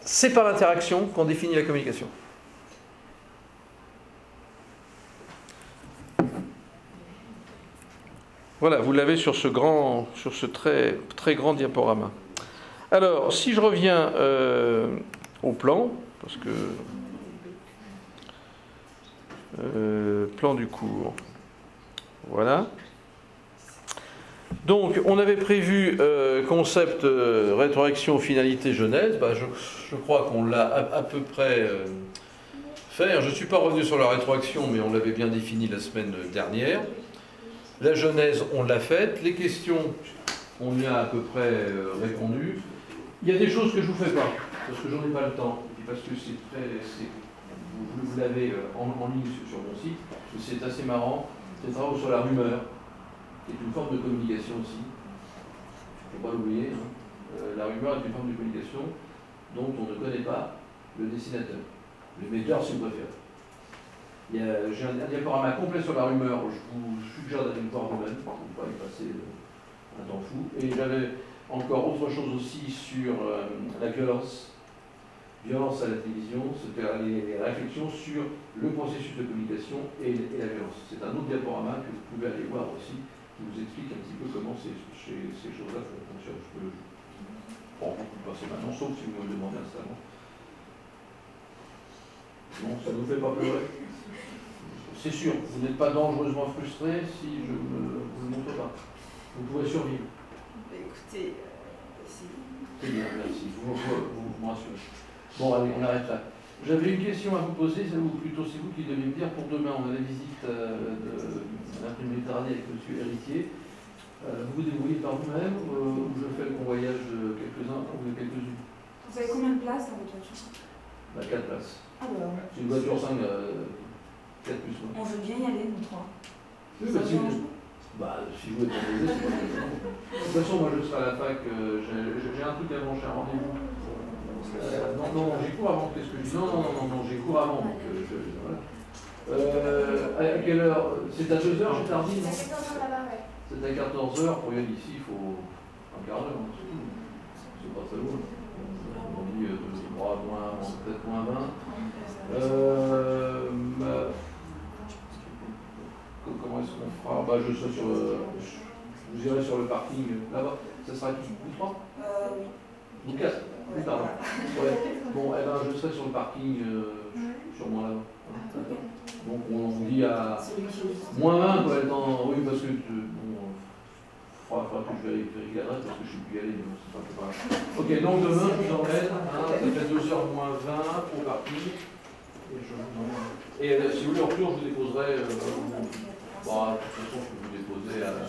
c'est par l'interaction qu'on définit la communication. Voilà, vous l'avez sur ce grand, sur ce très, très grand diaporama. Alors, si je reviens euh, au plan, parce que euh, plan du cours, voilà. Donc, on avait prévu euh, concept euh, rétroaction, finalité, genèse. Bah, je, je crois qu'on l'a à, à peu près euh, fait. Je ne suis pas revenu sur la rétroaction, mais on l'avait bien défini la semaine dernière. La genèse, on l'a faite. Les questions, on y a à peu près euh, répondu. Il y a des choses que je ne vous fais pas, parce que j'en ai pas le temps, et puis parce que c'est très, c'est, vous, vous l'avez en, en ligne sur, sur mon site, c'est assez marrant. C'est travaux sur la rumeur, qui est une forme de communication aussi. Il ne faut pas l'oublier. Hein. Euh, la rumeur est une forme de communication dont on ne connaît pas le destinateur. L'émetteur, si vous préférez. Il y a, j'ai un, un diaporama complet sur la rumeur, je vous suggère d'aller le voir vous-même, pour ne pas y passer un temps fou. Et j'avais encore autre chose aussi sur euh, la violence. Violence à la télévision, c'était les, les réflexions sur le processus de communication et, et la violence. C'est un autre diaporama que vous pouvez aller voir aussi, qui vous explique un petit peu comment ces, ces, ces choses-là fonctionnent. Je peux bon, vous passer maintenant, sauf si vous me le demandez instamment. Non, ça ne vous fait pas pleurer. C'est sûr, vous n'êtes pas dangereusement frustré si je ne vous le montre pas. Vous pouvez survivre. Écoutez, euh, c'est... C'est bien, merci. Vous, vous, vous, vous me rassurez. Bon, allez, on arrête là. J'avais une question à vous poser, ou plutôt c'est vous qui devez me dire. Pour demain, on a la visite euh, de l'imprimerie Tardy avec M. Héritier. Euh, vous vous débrouillez par vous-même euh, ou je fais le convoyage de quelques-uns ou de quelques-unes? Vous avez combien de places dans votre voiture? Bah, quatre places. Ah bah ouais. C'est une voiture cinq, euh, quatre plus moi. On veut bien y aller, nous trois. Oui, bah, si, vous, bah, si vous êtes organisé, c'est pas grave. De toute façon, moi je serai à la fac, euh, j'ai, j'ai un truc avant, j'ai un rendez-vous. Euh, non, non, j'ai cours avant, qu'est-ce que je dis? Non, non, non, non, non, j'ai cours avant, donc euh, je, voilà. Euh, à quelle heure? C'est à deux heures, j'ai tardé, non? C'est à quatorze heures là-bas, ouais. C'est à quatorze heures, pour y aller ici, il faut un quart d'heure, hein, c'est tout. C'est pas très loin. On dit euh, moins, moins, peut-être moins vingt. Euh, bah, comment est-ce qu'on fera? Bah, je serai sur le, vous irez sur le parking là-bas. Ça sera qui? Vous trois? Euh, oui. Vous quatre? Oui, pardon. Ouais. Bon, eh ben, je serai sur le parking, euh, sûrement là-bas. Hein, donc, on vous dit à moins vingt, quoi, dans, oui, parce que, euh, bon, il faudra, faudra que je vérifie l'adresse parce que je ne suis plus allé, mais c'est pas grave. Ok, donc demain, je vous emmène, hein, ça fait deux heures moins vingt au parking. Et, je vous emmène. Et euh, si vous voulez, en retour, je vous déposerai. Euh, bon, de toute façon, je peux vous déposer à,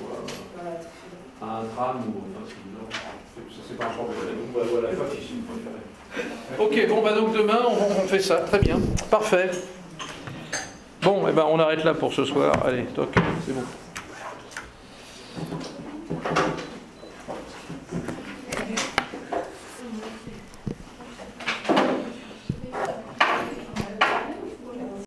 à un tram ou enfin, si vous voulez. C'est pas un problème. Donc voilà, la fac ici, vous préférez. Ok, bon, bah donc demain, on, on fait ça. Très bien. Parfait. Bon, et ben on arrête là pour ce soir. Allez, toc, c'est bon.